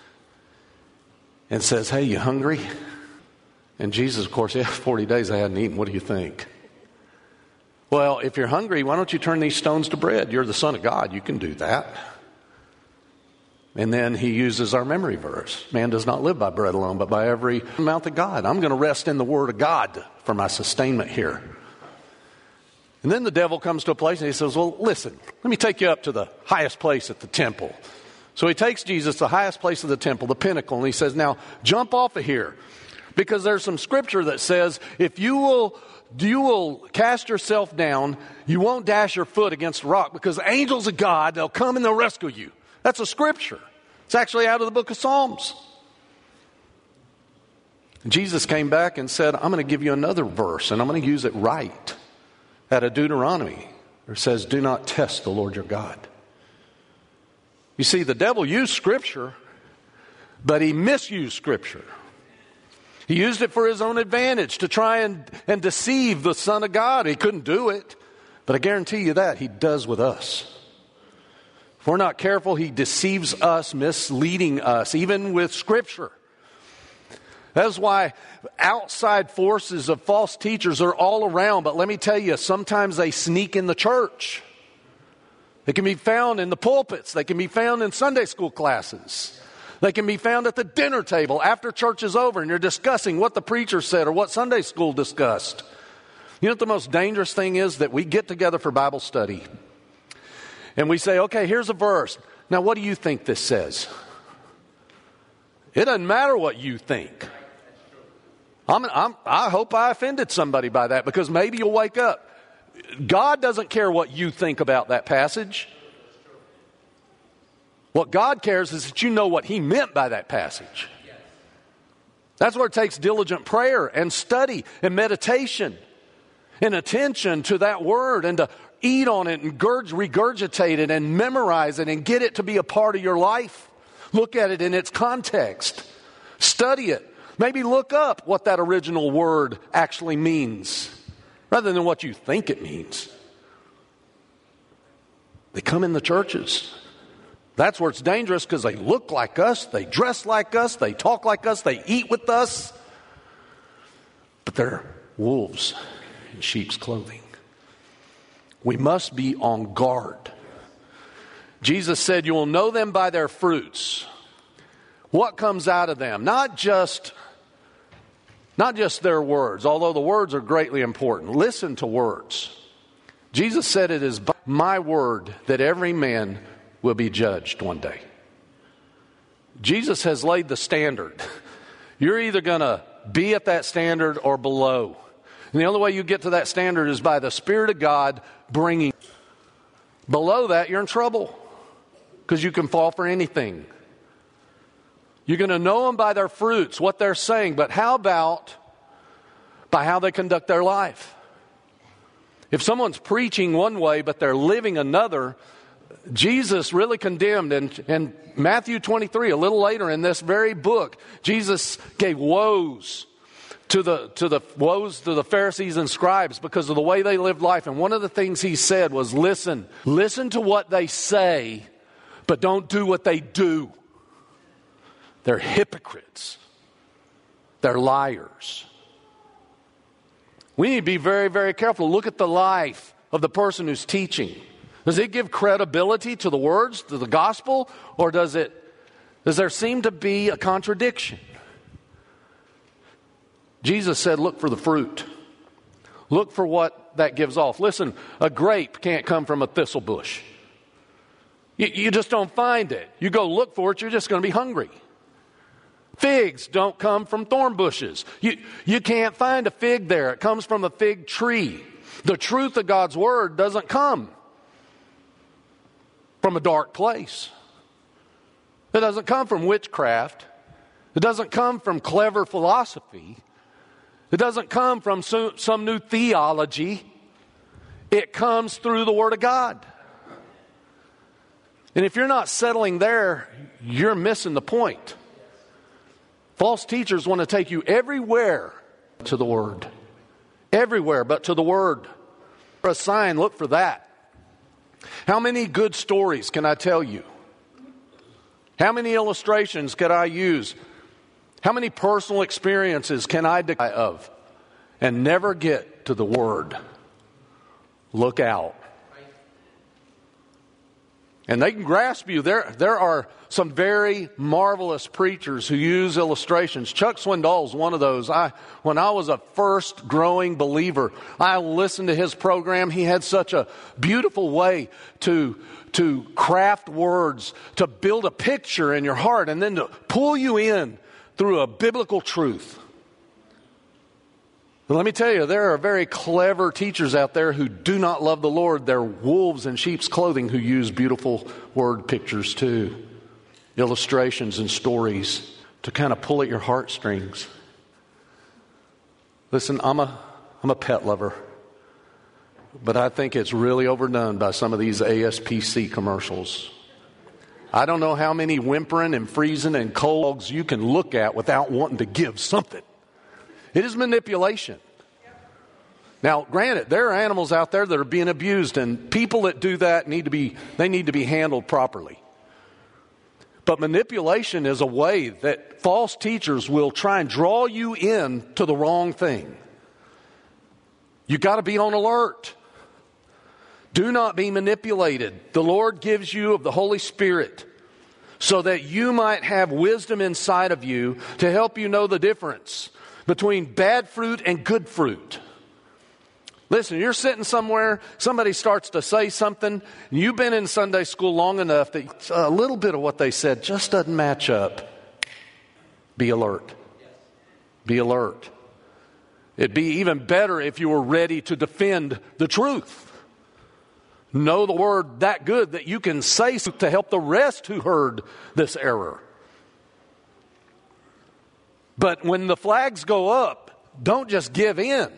and says, hey, you hungry? And Jesus, of course, yeah, forty days I hadn't eaten. What do you think? Well, if you're hungry, why don't you turn these stones to bread? You're the Son of God. You can do that. And then he uses our memory verse. Man does not live by bread alone, but by every mouth of God. I'm going to rest in the Word of God for my sustainment here. And then the devil comes to a place and he says, well, listen, let me take you up to the highest place at the temple. So he takes Jesus to the highest place of the temple, the pinnacle, and he says, now jump off of here. Because there's some scripture that says, if you will... you will cast yourself down, you won't dash your foot against a rock because the angels of God, they'll come and they'll rescue you. That's a scripture. It's actually out of the book of Psalms. And Jesus came back and said, I'm going to give you another verse and I'm going to use it right out of Deuteronomy. It says, do not test the Lord your God. You see, the devil used scripture, but he misused scripture. He used it for his own advantage to try and, and deceive the Son of God. He couldn't do it. But I guarantee you that he does with us. If we're not careful, he deceives us, misleading us, even with Scripture. That's why outside forces of false teachers are all around. But let me tell you, sometimes they sneak in the church. They can be found in the pulpits. They can be found in Sunday school classes. They can be found at the dinner table after church is over and you're discussing what the preacher said or what Sunday school discussed. You know what the most dangerous thing is? That we get together for Bible study. And we say, okay, here's a verse. Now, what do you think this says? It doesn't matter what you think. I'm, I'm, I hope I offended somebody by that because maybe you'll wake up. God doesn't care what you think about that passage. What God cares is that you know what he meant by that passage. That's where it takes diligent prayer and study and meditation and attention to that word and to eat on it and regurgitate it and memorize it and get it to be a part of your life. Look at it in its context. Study it. Maybe look up what that original word actually means, rather than what you think it means. They come in the churches. That's where it's dangerous, because they look like us, they dress like us, they talk like us, they eat with us. But they're wolves in sheep's clothing. We must be on guard. Jesus said, you will know them by their fruits. What comes out of them? Not just, not just their words, although the words are greatly important. Listen to words. Jesus said, it is by my word that every man will be judged one day. Jesus has laid the standard. You're either going to be at that standard or below. And the only way you get to that standard is by the Spirit of God bringing. Below that, you're in trouble, because you can fall for anything. You're going to know them by their fruits, what they're saying. But how about by how they conduct their life? If someone's preaching one way, but they're living another, Jesus really condemned. And in Matthew twenty-three, a little later in this very book, Jesus gave woes to the to the woes to the Pharisees and scribes because of the way they lived life. And one of the things he said was, listen, listen to what they say, but don't do what they do. They're hypocrites. They're liars. We need to be very, very careful. Look at the life of the person who's teaching. Does it give credibility to the words, to the gospel, or does it, does there seem to be a contradiction? Jesus said, look for the fruit. Look for what that gives off. Listen, a grape can't come from a thistle bush. You, you just don't find it. You go look for it, you're just going to be hungry. Figs don't come from thorn bushes. You, you can't find a fig there. It comes from a fig tree. The truth of God's word doesn't come from a dark place. It doesn't come from witchcraft. It doesn't come from clever philosophy. It doesn't come from some, some new theology. It comes through the Word of God. And if you're not settling there, you're missing the point. False teachers want to take you everywhere to the Word. Everywhere but to the Word. For a sign, look for that. How many good stories can I tell you? How many illustrations can I use? How many personal experiences can I declare of? And never get to the Word. Look out. And they can grasp you. There, there are some very marvelous preachers who use illustrations. Chuck Swindoll is one of those. I, when I was a first growing believer, I listened to his program. He had such a beautiful way to, to craft words, to build a picture in your heart, and then to pull you in through a biblical truth. But let me tell you, there are very clever teachers out there who do not love the Lord. They're wolves in sheep's clothing who use beautiful word pictures too. Illustrations and stories to kind of pull at your heartstrings. Listen, I'm a, I'm a pet lover. But I think it's really overdone by some of these A S P C commercials. I don't know how many whimpering and freezing and cold dogs you can look at without wanting to give something. It is manipulation. Now, granted, there are animals out there that are being abused, and people that do that need to be, they need to be handled properly. But manipulation is a way that false teachers will try and draw you in to the wrong thing. You got to be on alert. Do not be manipulated. The Lord gives you of the Holy Spirit so that you might have wisdom inside of you to help you know the difference between bad fruit and good fruit. Listen, you're sitting somewhere, somebody starts to say something, and you've been in Sunday school long enough that a little bit of what they said just doesn't match up. Be alert. Be alert. It'd be even better if you were ready to defend the truth. Know the word that good that you can say to help the rest who heard this error. But when the flags go up, don't just give in.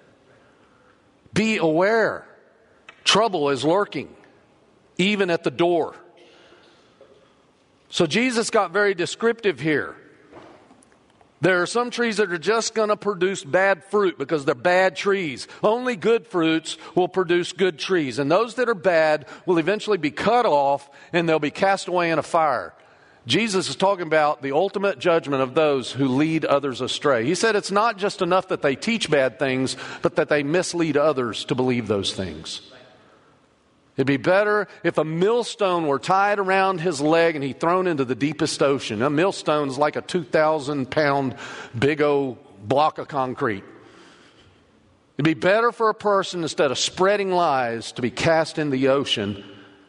Be aware. Trouble is lurking, even at the door. So Jesus got very descriptive here. There are some trees that are just going to produce bad fruit because they're bad trees. Only good fruits will produce good trees. And those that are bad will eventually be cut off and they'll be cast away in a fire. Jesus is talking about the ultimate judgment of those who lead others astray. He said it's not just enough that they teach bad things, but that they mislead others to believe those things. It'd be better if a millstone were tied around his leg and he thrown into the deepest ocean. A millstone is like a two thousand pound big old block of concrete. It'd be better for a person, instead of spreading lies, to be cast in the ocean,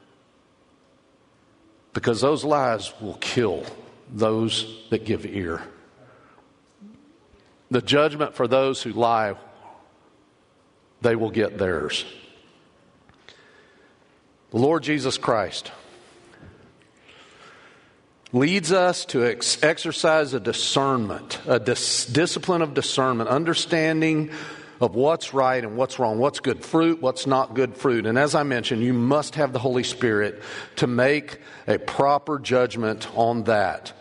because those lies will kill those that give ear. The judgment for those who lie, they will get theirs. The Lord Jesus Christ leads us to ex- exercise a discernment, a dis- discipline of discernment, understanding of what's right and what's wrong, what's good fruit, what's not good fruit. And as I mentioned, you must have the Holy Spirit to make a proper judgment on that.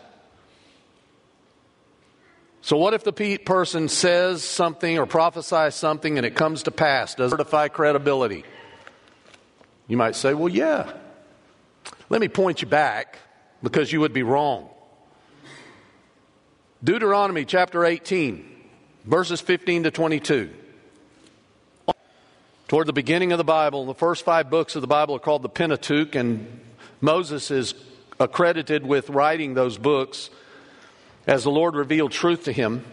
So what if the pe- person says something or prophesies something and it comes to pass? Does it certify credibility? You might say, well, yeah. Let me point you back, because you would be wrong. Deuteronomy chapter eighteen, verses fifteen to twenty-two. Toward the beginning of the Bible, the first five books of the Bible are called the Pentateuch, and Moses is accredited with writing those books as the Lord revealed truth to him.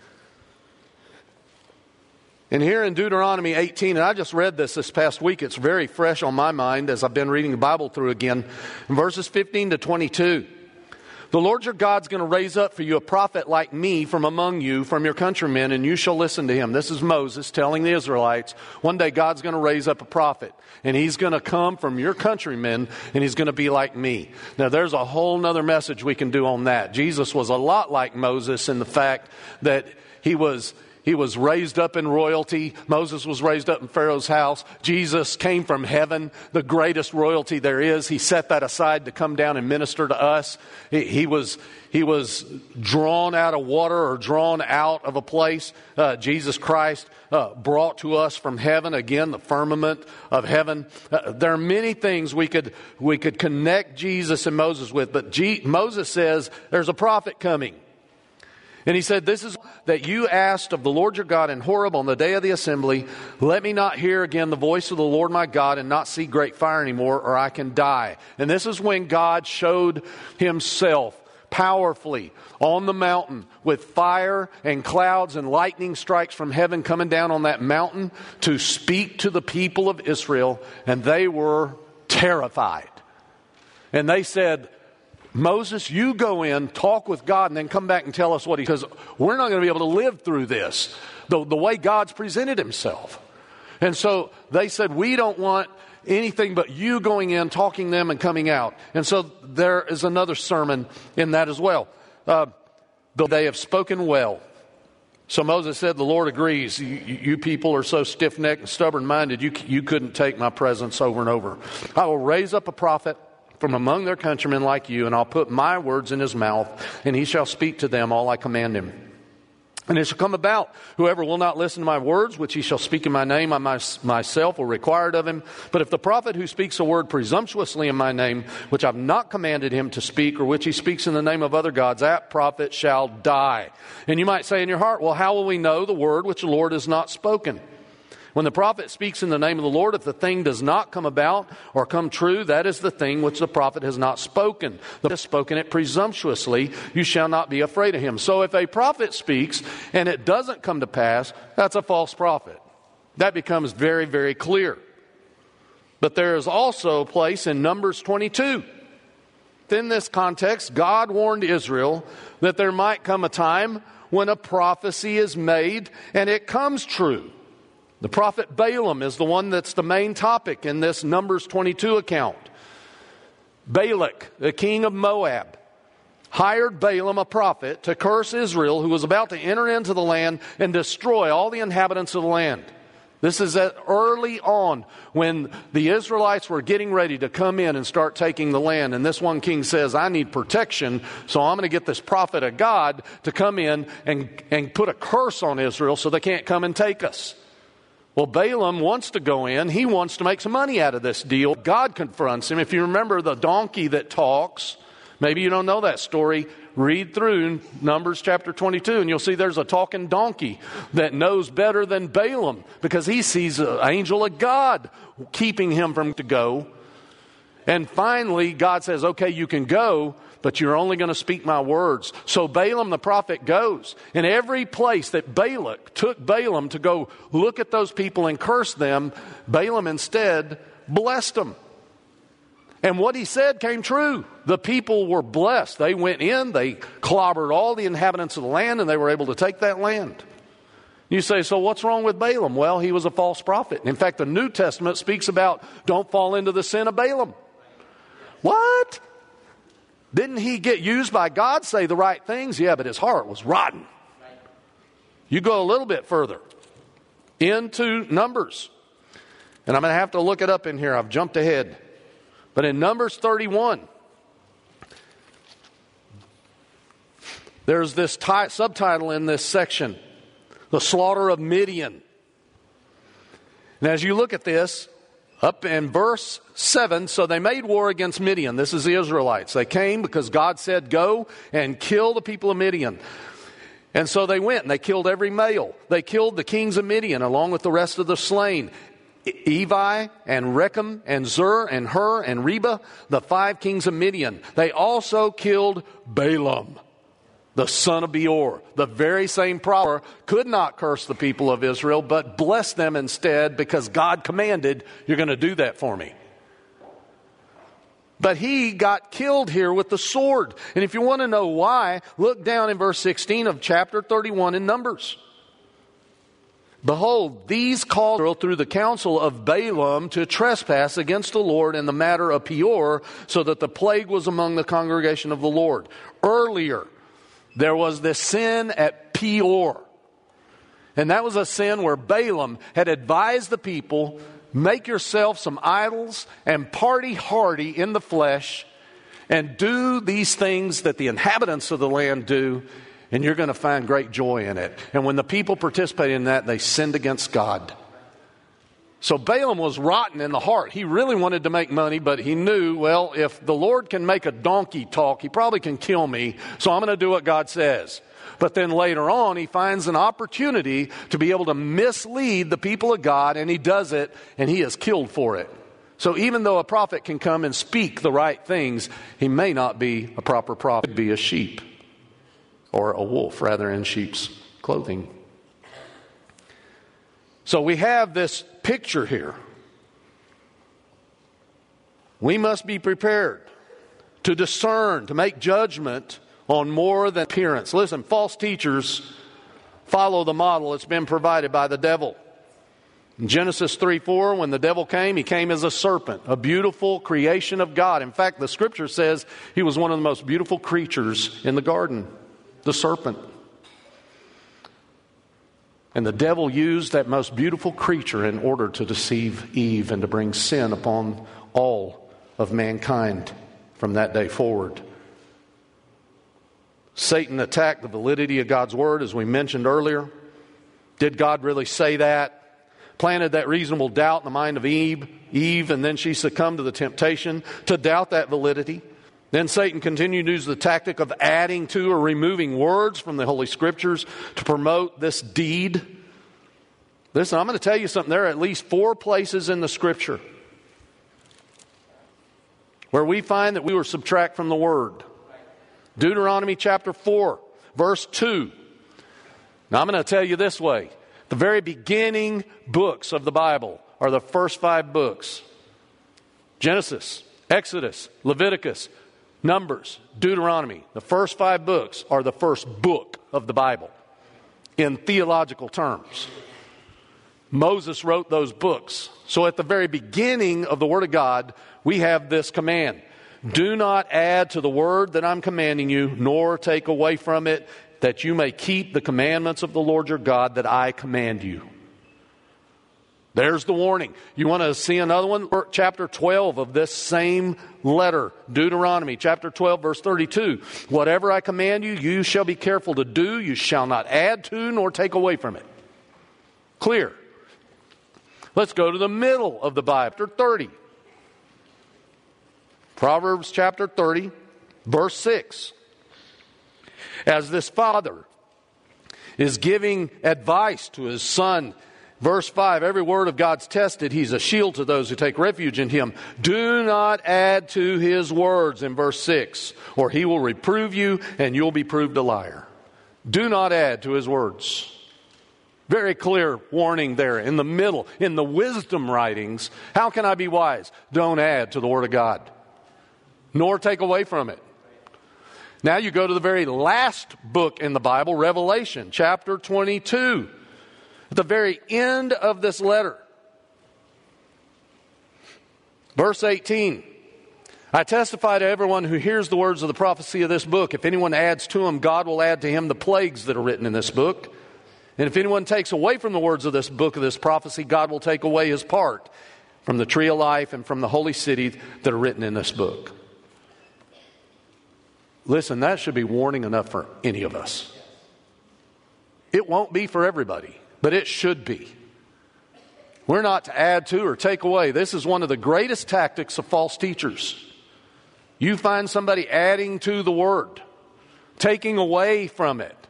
And here in Deuteronomy eighteen, and I just read this this past week, it's very fresh on my mind as I've been reading the Bible through again. In verses fifteen to twenty-two, the Lord your God's going to raise up for you a prophet like me from among you, from your countrymen, and you shall listen to him. This is Moses telling the Israelites, one day God's going to raise up a prophet, and he's going to come from your countrymen, and he's going to be like me. Now there's a whole nother message we can do on that. Jesus was a lot like Moses in the fact that he was He was raised up in royalty. Moses was raised up in Pharaoh's house. Jesus came from heaven, the greatest royalty there is. He set that aside to come down and minister to us. He, he was he was drawn out of water or drawn out of a place. Uh, Jesus Christ uh, brought to us from heaven, again, the firmament of heaven. Uh, there are many things we could we could connect Jesus and Moses with, but G- Moses says there's a prophet coming. And he said, this is that you asked of the Lord your God in Horeb on the day of the assembly, let me not hear again the voice of the Lord my God and not see great fire anymore, or I can die. And this is when God showed himself powerfully on the mountain with fire and clouds and lightning strikes from heaven coming down on that mountain to speak to the people of Israel. And they were terrified. And they said, Moses, you go in, talk with God, and then come back and tell us what he... Because we're not going to be able to live through this, the, the way God's presented himself. And so they said, we don't want anything but you going in, talking them, and coming out. And so there is another sermon in that as well. Uh, they have spoken well. So Moses said, the Lord agrees. You, you people are so stiff-necked and stubborn-minded, you, you couldn't take my presence over and over. I will raise up a prophet from among their countrymen like you, and I'll put my words in his mouth, and he shall speak to them all I command him. And it shall come about, whoever will not listen to my words, which he shall speak in my name, I my, myself will require it of him. But if the prophet who speaks a word presumptuously in my name, which I've not commanded him to speak, or which he speaks in the name of other gods, that prophet shall die. And you might say in your heart, well, how will we know the word which the Lord has not spoken? When the prophet speaks in the name of the Lord, if the thing does not come about or come true, that is the thing which the prophet has not spoken. The prophet has spoken it presumptuously, you shall not be afraid of him. So if a prophet speaks and it doesn't come to pass, that's a false prophet. That becomes very, very clear. But there is also a place in Numbers twenty-two. In this context, God warned Israel that there might come a time when a prophecy is made and it comes true. The prophet Balaam is the one that's the main topic in this Numbers twenty-two account. Balak, the king of Moab, hired Balaam, a prophet, to curse Israel, who was about to enter into the land and destroy all the inhabitants of the land. This is at early on when the Israelites were getting ready to come in and start taking the land. And this one king says, I need protection, so I'm going to get this prophet of God to come in and, and put a curse on Israel so they can't come and take us. Well, Balaam wants to go in. He wants to make some money out of this deal. God confronts him. If you remember the donkey that talks, maybe you don't know that story. Read through Numbers chapter twenty-two, and you'll see there's a talking donkey that knows better than Balaam because he sees an angel of God keeping him from to go. And finally, God says, okay, you can go, but you're only going to speak my words. So Balaam the prophet goes. In every place that Balak took Balaam to go look at those people and curse them, Balaam instead blessed them. And what he said came true. The people were blessed. They went in, they clobbered all the inhabitants of the land, and they were able to take that land. You say, so what's wrong with Balaam? Well, he was a false prophet. In fact, the New Testament speaks about don't fall into the sin of Balaam. What? Didn't he get used by God, say the right things? Yeah, but his heart was rotten. You go a little bit further into Numbers. And I'm going to have to look it up in here. I've jumped ahead. But in Numbers thirty-one, there's this ty- subtitle in this section, the slaughter of Midian. And as you look at this, up in verse seven, so they made war against Midian. This is the Israelites. They came because God said, go and kill the people of Midian. And so they went and they killed every male. They killed the kings of Midian along with the rest of the slain. Evi and Rechem and Zur and Hur and Reba, the five kings of Midian. They also killed Balaam, the son of Beor. The very same prophet could not curse the people of Israel, but bless them instead because God commanded, you're going to do that for me. But he got killed here with the sword. And if you want to know why, look down in verse sixteen of chapter thirty-one in Numbers. Behold, these called Israel through the counsel of Balaam to trespass against the Lord in the matter of Peor, so that the plague was among the congregation of the Lord. Earlier, there was this sin at Peor. And that was a sin where Balaam had advised the people, make yourself some idols and party hardy in the flesh and do these things that the inhabitants of the land do, and you're going to find great joy in it. And when the people participated in that, they sinned against God. So Balaam was rotten in the heart. He really wanted to make money, but he knew, well, if the Lord can make a donkey talk, he probably can kill me, so I'm going to do what God says. But then later on, he finds an opportunity to be able to mislead the people of God, and he does it, and he is killed for it. So even though a prophet can come and speak the right things, he may not be a proper prophet, be a sheep. Or a wolf, rather, in sheep's clothing. So we have this picture here. We must be prepared to discern, to make judgment on more than appearance. Listen, false teachers follow the model that's been provided by the devil. In Genesis three four, when the devil came, he came as a serpent, a beautiful creation of God. In fact, the scripture says he was one of the most beautiful creatures in the garden. The serpent. And the devil used that most beautiful creature in order to deceive Eve and to bring sin upon all of mankind from that day forward. Satan attacked the validity of God's word, as we mentioned earlier. Did God really say that? Planted that reasonable doubt in the mind of Eve, Eve, and then she succumbed to the temptation to doubt that validity. Then Satan continued to use the tactic of adding to or removing words from the Holy Scriptures to promote this deed. Listen, I'm going to tell you something. There are at least four places in the Scripture where we find that we were subtract from the Word. Deuteronomy chapter four, verse two. Now I'm going to tell you this way. The very beginning books of the Bible are the first five books. Genesis, Exodus, Leviticus, Numbers, Deuteronomy. The first five books are the first book of the Bible in theological terms. Moses wrote those books. So at the very beginning of the Word of God, we have this command. Do not add to the word that I'm commanding you, nor take away from it, that you may keep the commandments of the Lord your God that I command you. There's the warning. You want to see another one? Chapter twelve of this same letter, Deuteronomy, chapter twelve, verse thirty-two. Whatever I command you, you shall be careful to do. You shall not add to nor take away from it. Clear. Let's go to the middle of the Bible, chapter thirty. Proverbs chapter thirty, verse six. As this father is giving advice to his son, verse five, every word of God's tested. He's a shield to those who take refuge in him. Do not add to his words, in verse six, or he will reprove you and you'll be proved a liar. Do not add to his words. Very clear warning there in the middle, in the wisdom writings. How can I be wise? Don't add to the word of God, nor take away from it. Now you go to the very last book in the Bible, Revelation, chapter twenty-two. At the very end of this letter, verse eighteen, I testify to everyone who hears the words of the prophecy of this book. If anyone adds to them, God will add to him the plagues that are written in this book. And if anyone takes away from the words of this book of this prophecy, God will take away his part from the tree of life and from the holy city that are written in this book. Listen, that should be warning enough for any of us. It won't be for everybody, but it should be. We're not to add to or take away. This is one of the greatest tactics of false teachers. You find somebody adding to the word, taking away from it.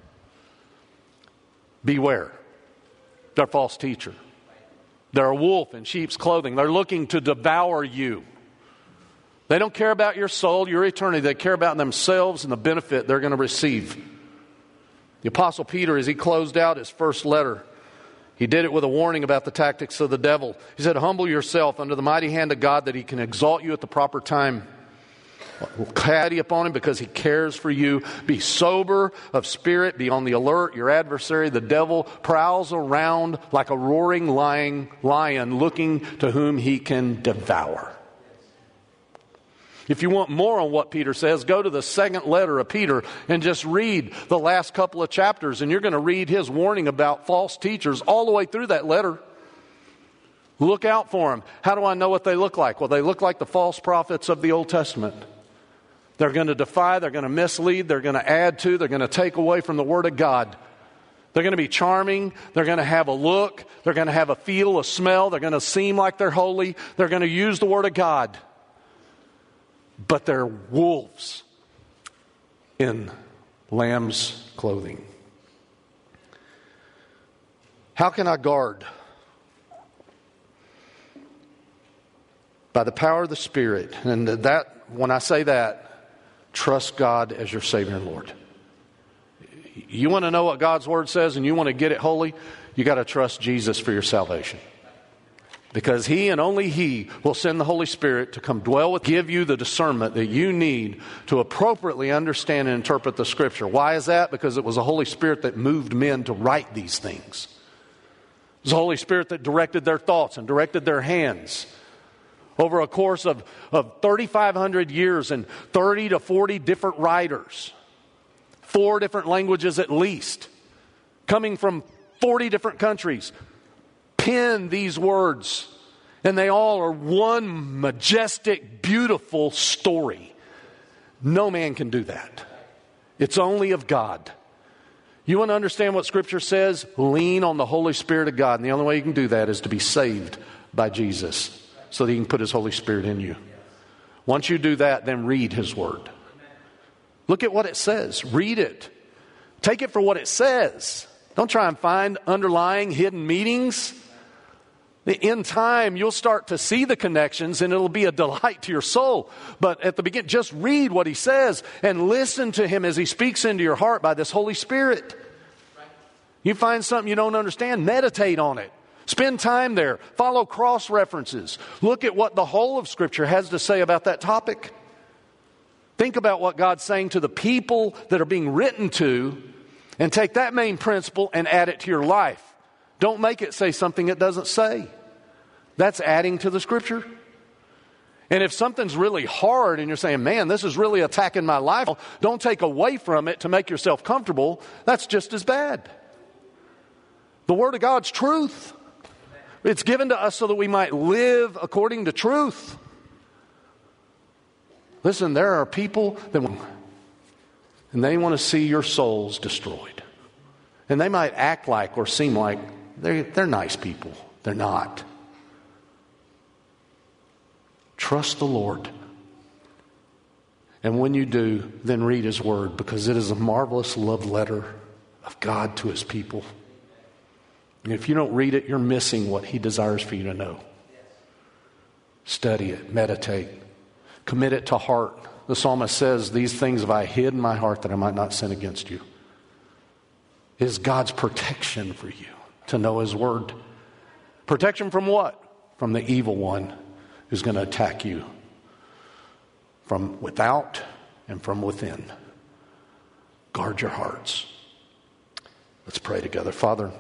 Beware. They're a false teacher. They're a wolf in sheep's clothing. They're looking to devour you. They don't care about your soul, your eternity. They care about themselves and the benefit they're going to receive. The Apostle Peter, as he closed out his first letter, he did it with a warning about the tactics of the devil. He said, humble yourself under the mighty hand of God that he can exalt you at the proper time. Caddy upon him because he cares for you. Be sober of spirit. Be on the alert. Your adversary, the devil, prowls around like a roaring lion, lion looking to whom he can devour. If you want more on what Peter says, go to the second letter of Peter and just read the last couple of chapters, and you're going to read his warning about false teachers all the way through that letter. Look out for them. How do I know what they look like? Well, they look like the false prophets of the Old Testament. They're going to defy, they're going to mislead, they're going to add to, they're going to take away from the Word of God. They're going to be charming, they're going to have a look, they're going to have a feel, a smell, they're going to seem like they're holy, they're going to use the Word of God. But they're wolves in lamb's clothing. How can I guard? By the power of the Spirit. And that, when I say that, trust God as your Savior and Lord. You want to know what God's Word says and you want to get it holy, you got to trust Jesus for your salvation. Because He and only He will send the Holy Spirit to come dwell with, give you the discernment that you need to appropriately understand and interpret the Scripture. Why is that? Because it was the Holy Spirit that moved men to write these things. It was the Holy Spirit that directed their thoughts and directed their hands. Over a course of, of thirty-five hundred years and thirty to forty different writers, four different languages at least, coming from forty different countries, pen these words, and they all are one majestic, beautiful story. No man can do that. It's only of God. You want to understand what Scripture says? Lean on the Holy Spirit of God. And the only way you can do that is to be saved by Jesus so that He can put His Holy Spirit in you. Once you do that, then read His Word. Look at what it says. Read it. Take it for what it says. Don't try and find underlying hidden meanings. In time, you'll start to see the connections and it'll be a delight to your soul. But at the beginning, just read what He says and listen to Him as He speaks into your heart by this Holy Spirit. You find something you don't understand, meditate on it. Spend time there. Follow cross references. Look at what the whole of Scripture has to say about that topic. Think about what God's saying to the people that are being written to and take that main principle and add it to your life. Don't make it say something it doesn't say. That's adding to the Scripture. And if something's really hard and you're saying, man, this is really attacking my life, don't take away from it to make yourself comfortable. That's just as bad. The Word of God's truth. It's given to us so that we might live according to truth. Listen, there are people that, and they want to see your souls destroyed. And they might act like or seem like they're, they're nice people. They're not. Trust the Lord. And when you do, then read His Word, because it is a marvelous love letter of God to His people. And if you don't read it, you're missing what He desires for you to know. Study it, meditate, commit it to heart. The psalmist says, "These things have I hid in my heart that I might not sin against you." It is God's protection for you to know His Word. Protection from what? From the evil one who's going to attack you from without and from within. Guard your hearts. Let's pray together. Father,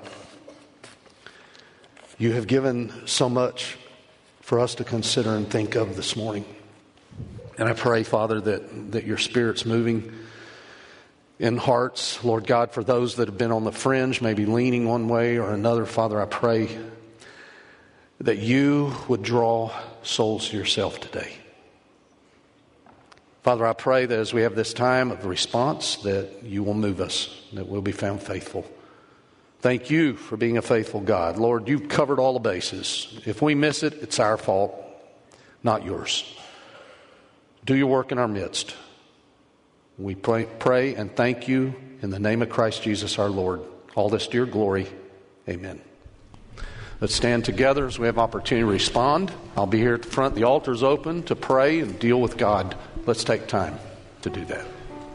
you have given so much for us to consider and think of this morning. And I pray, Father, that, that your Spirit's moving in hearts. Lord God, for those that have been on the fringe, maybe leaning one way or another, Father, I pray that you would draw souls to yourself today. Father, I pray that as we have this time of response, that you will move us, that we'll be found faithful. Thank you for being a faithful God. Lord, you've covered all the bases. If we miss it, it's our fault, not yours. Do your work in our midst. We pray, pray and thank you in the name of Christ Jesus our Lord. All this to your glory. Amen. Let's stand together as we have opportunity to respond. I'll be here at the front. The altar's open to pray and deal with God. Let's take time to do that.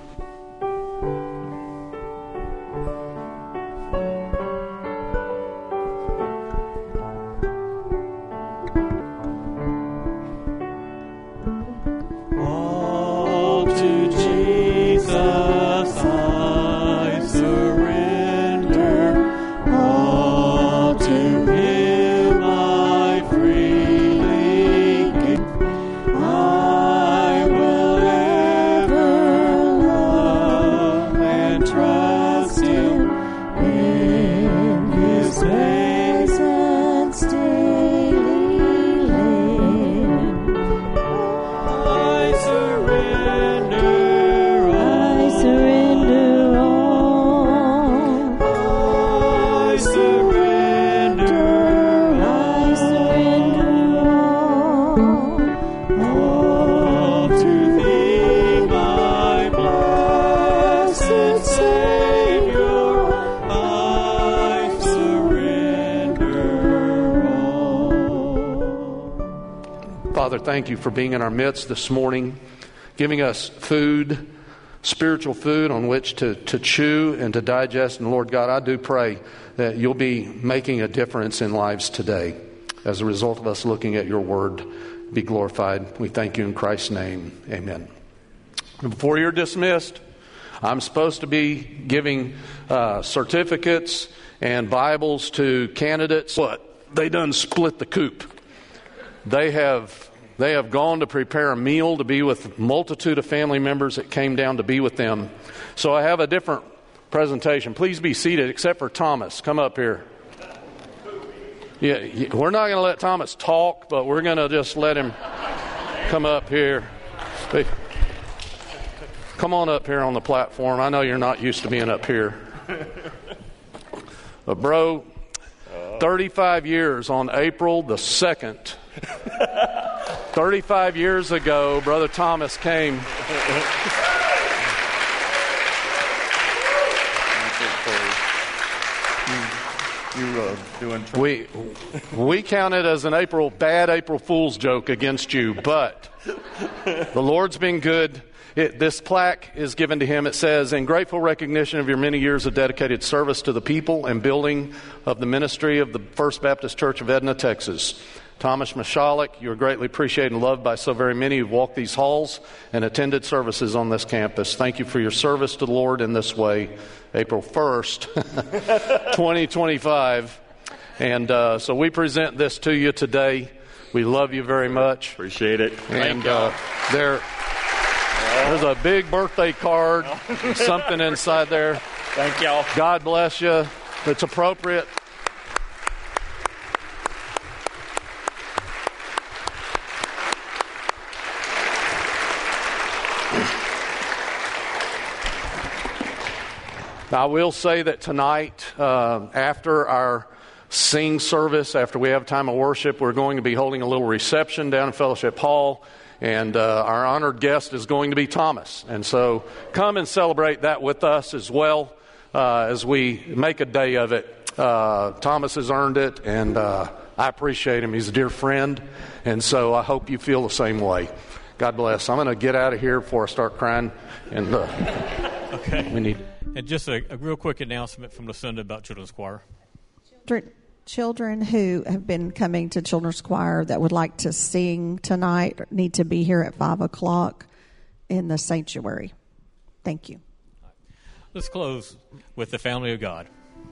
Thank you for being in our midst this morning, giving us food, spiritual food on which to, to chew and to digest. And Lord God, I do pray that you'll be making a difference in lives today as a result of us looking at your word. Be glorified. We thank you in Christ's name. Amen. Before you're dismissed, I'm supposed to be giving uh, certificates and Bibles to candidates. What? They done split the coop. They have... They have gone to prepare a meal to be with a multitude of family members that came down to be with them. So I have a different presentation. Please be seated, except for Thomas. Come up here. Yeah, we're not going to let Thomas talk, but we're going to just let him come up here. Hey, come on up here on the platform. I know you're not used to being up here. But bro, thirty-five years on April the second. thirty-five years ago, Brother Thomas came. You uh, doing? We we count it as an April bad April Fool's joke against you, but the Lord's been good. It, this plaque is given to him. It says, "In grateful recognition of your many years of dedicated service to the people and building of the ministry of the First Baptist Church of Edna, Texas. Thomas Mashalik, you are greatly appreciated and loved by so very many who've walked these halls and attended services on this campus. Thank you for your service to the Lord in this way. April first, twenty twenty-five. And uh, so we present this to you today. We love you very much. Appreciate it. And uh, there, there's a big birthday card, and something inside there. Thank y'all. God bless you. It's appropriate. I will say that tonight, uh, after our sing service, after we have time of worship, we're going to be holding a little reception down in Fellowship Hall, and uh, our honored guest is going to be Thomas. And so come and celebrate that with us as well uh, as we make a day of it. Uh, Thomas has earned it, and uh, I appreciate him. He's a dear friend, and so I hope you feel the same way. God bless. I'm going to get out of here before I start crying, and uh, okay. we need... And just a, a real quick announcement from Lucinda about Children's Choir. Children who have been coming to Children's Choir that would like to sing tonight need to be here at five o'clock in the sanctuary. Thank you. Let's close with the family of God.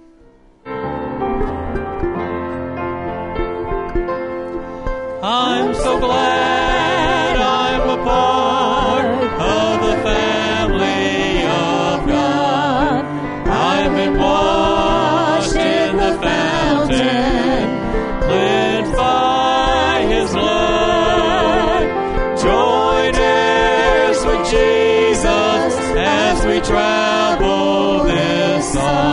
I'm so glad I'm a part of the family of God. I've been washed in the fountain, cleansed by His blood. Join heirs with Jesus as we travel this song.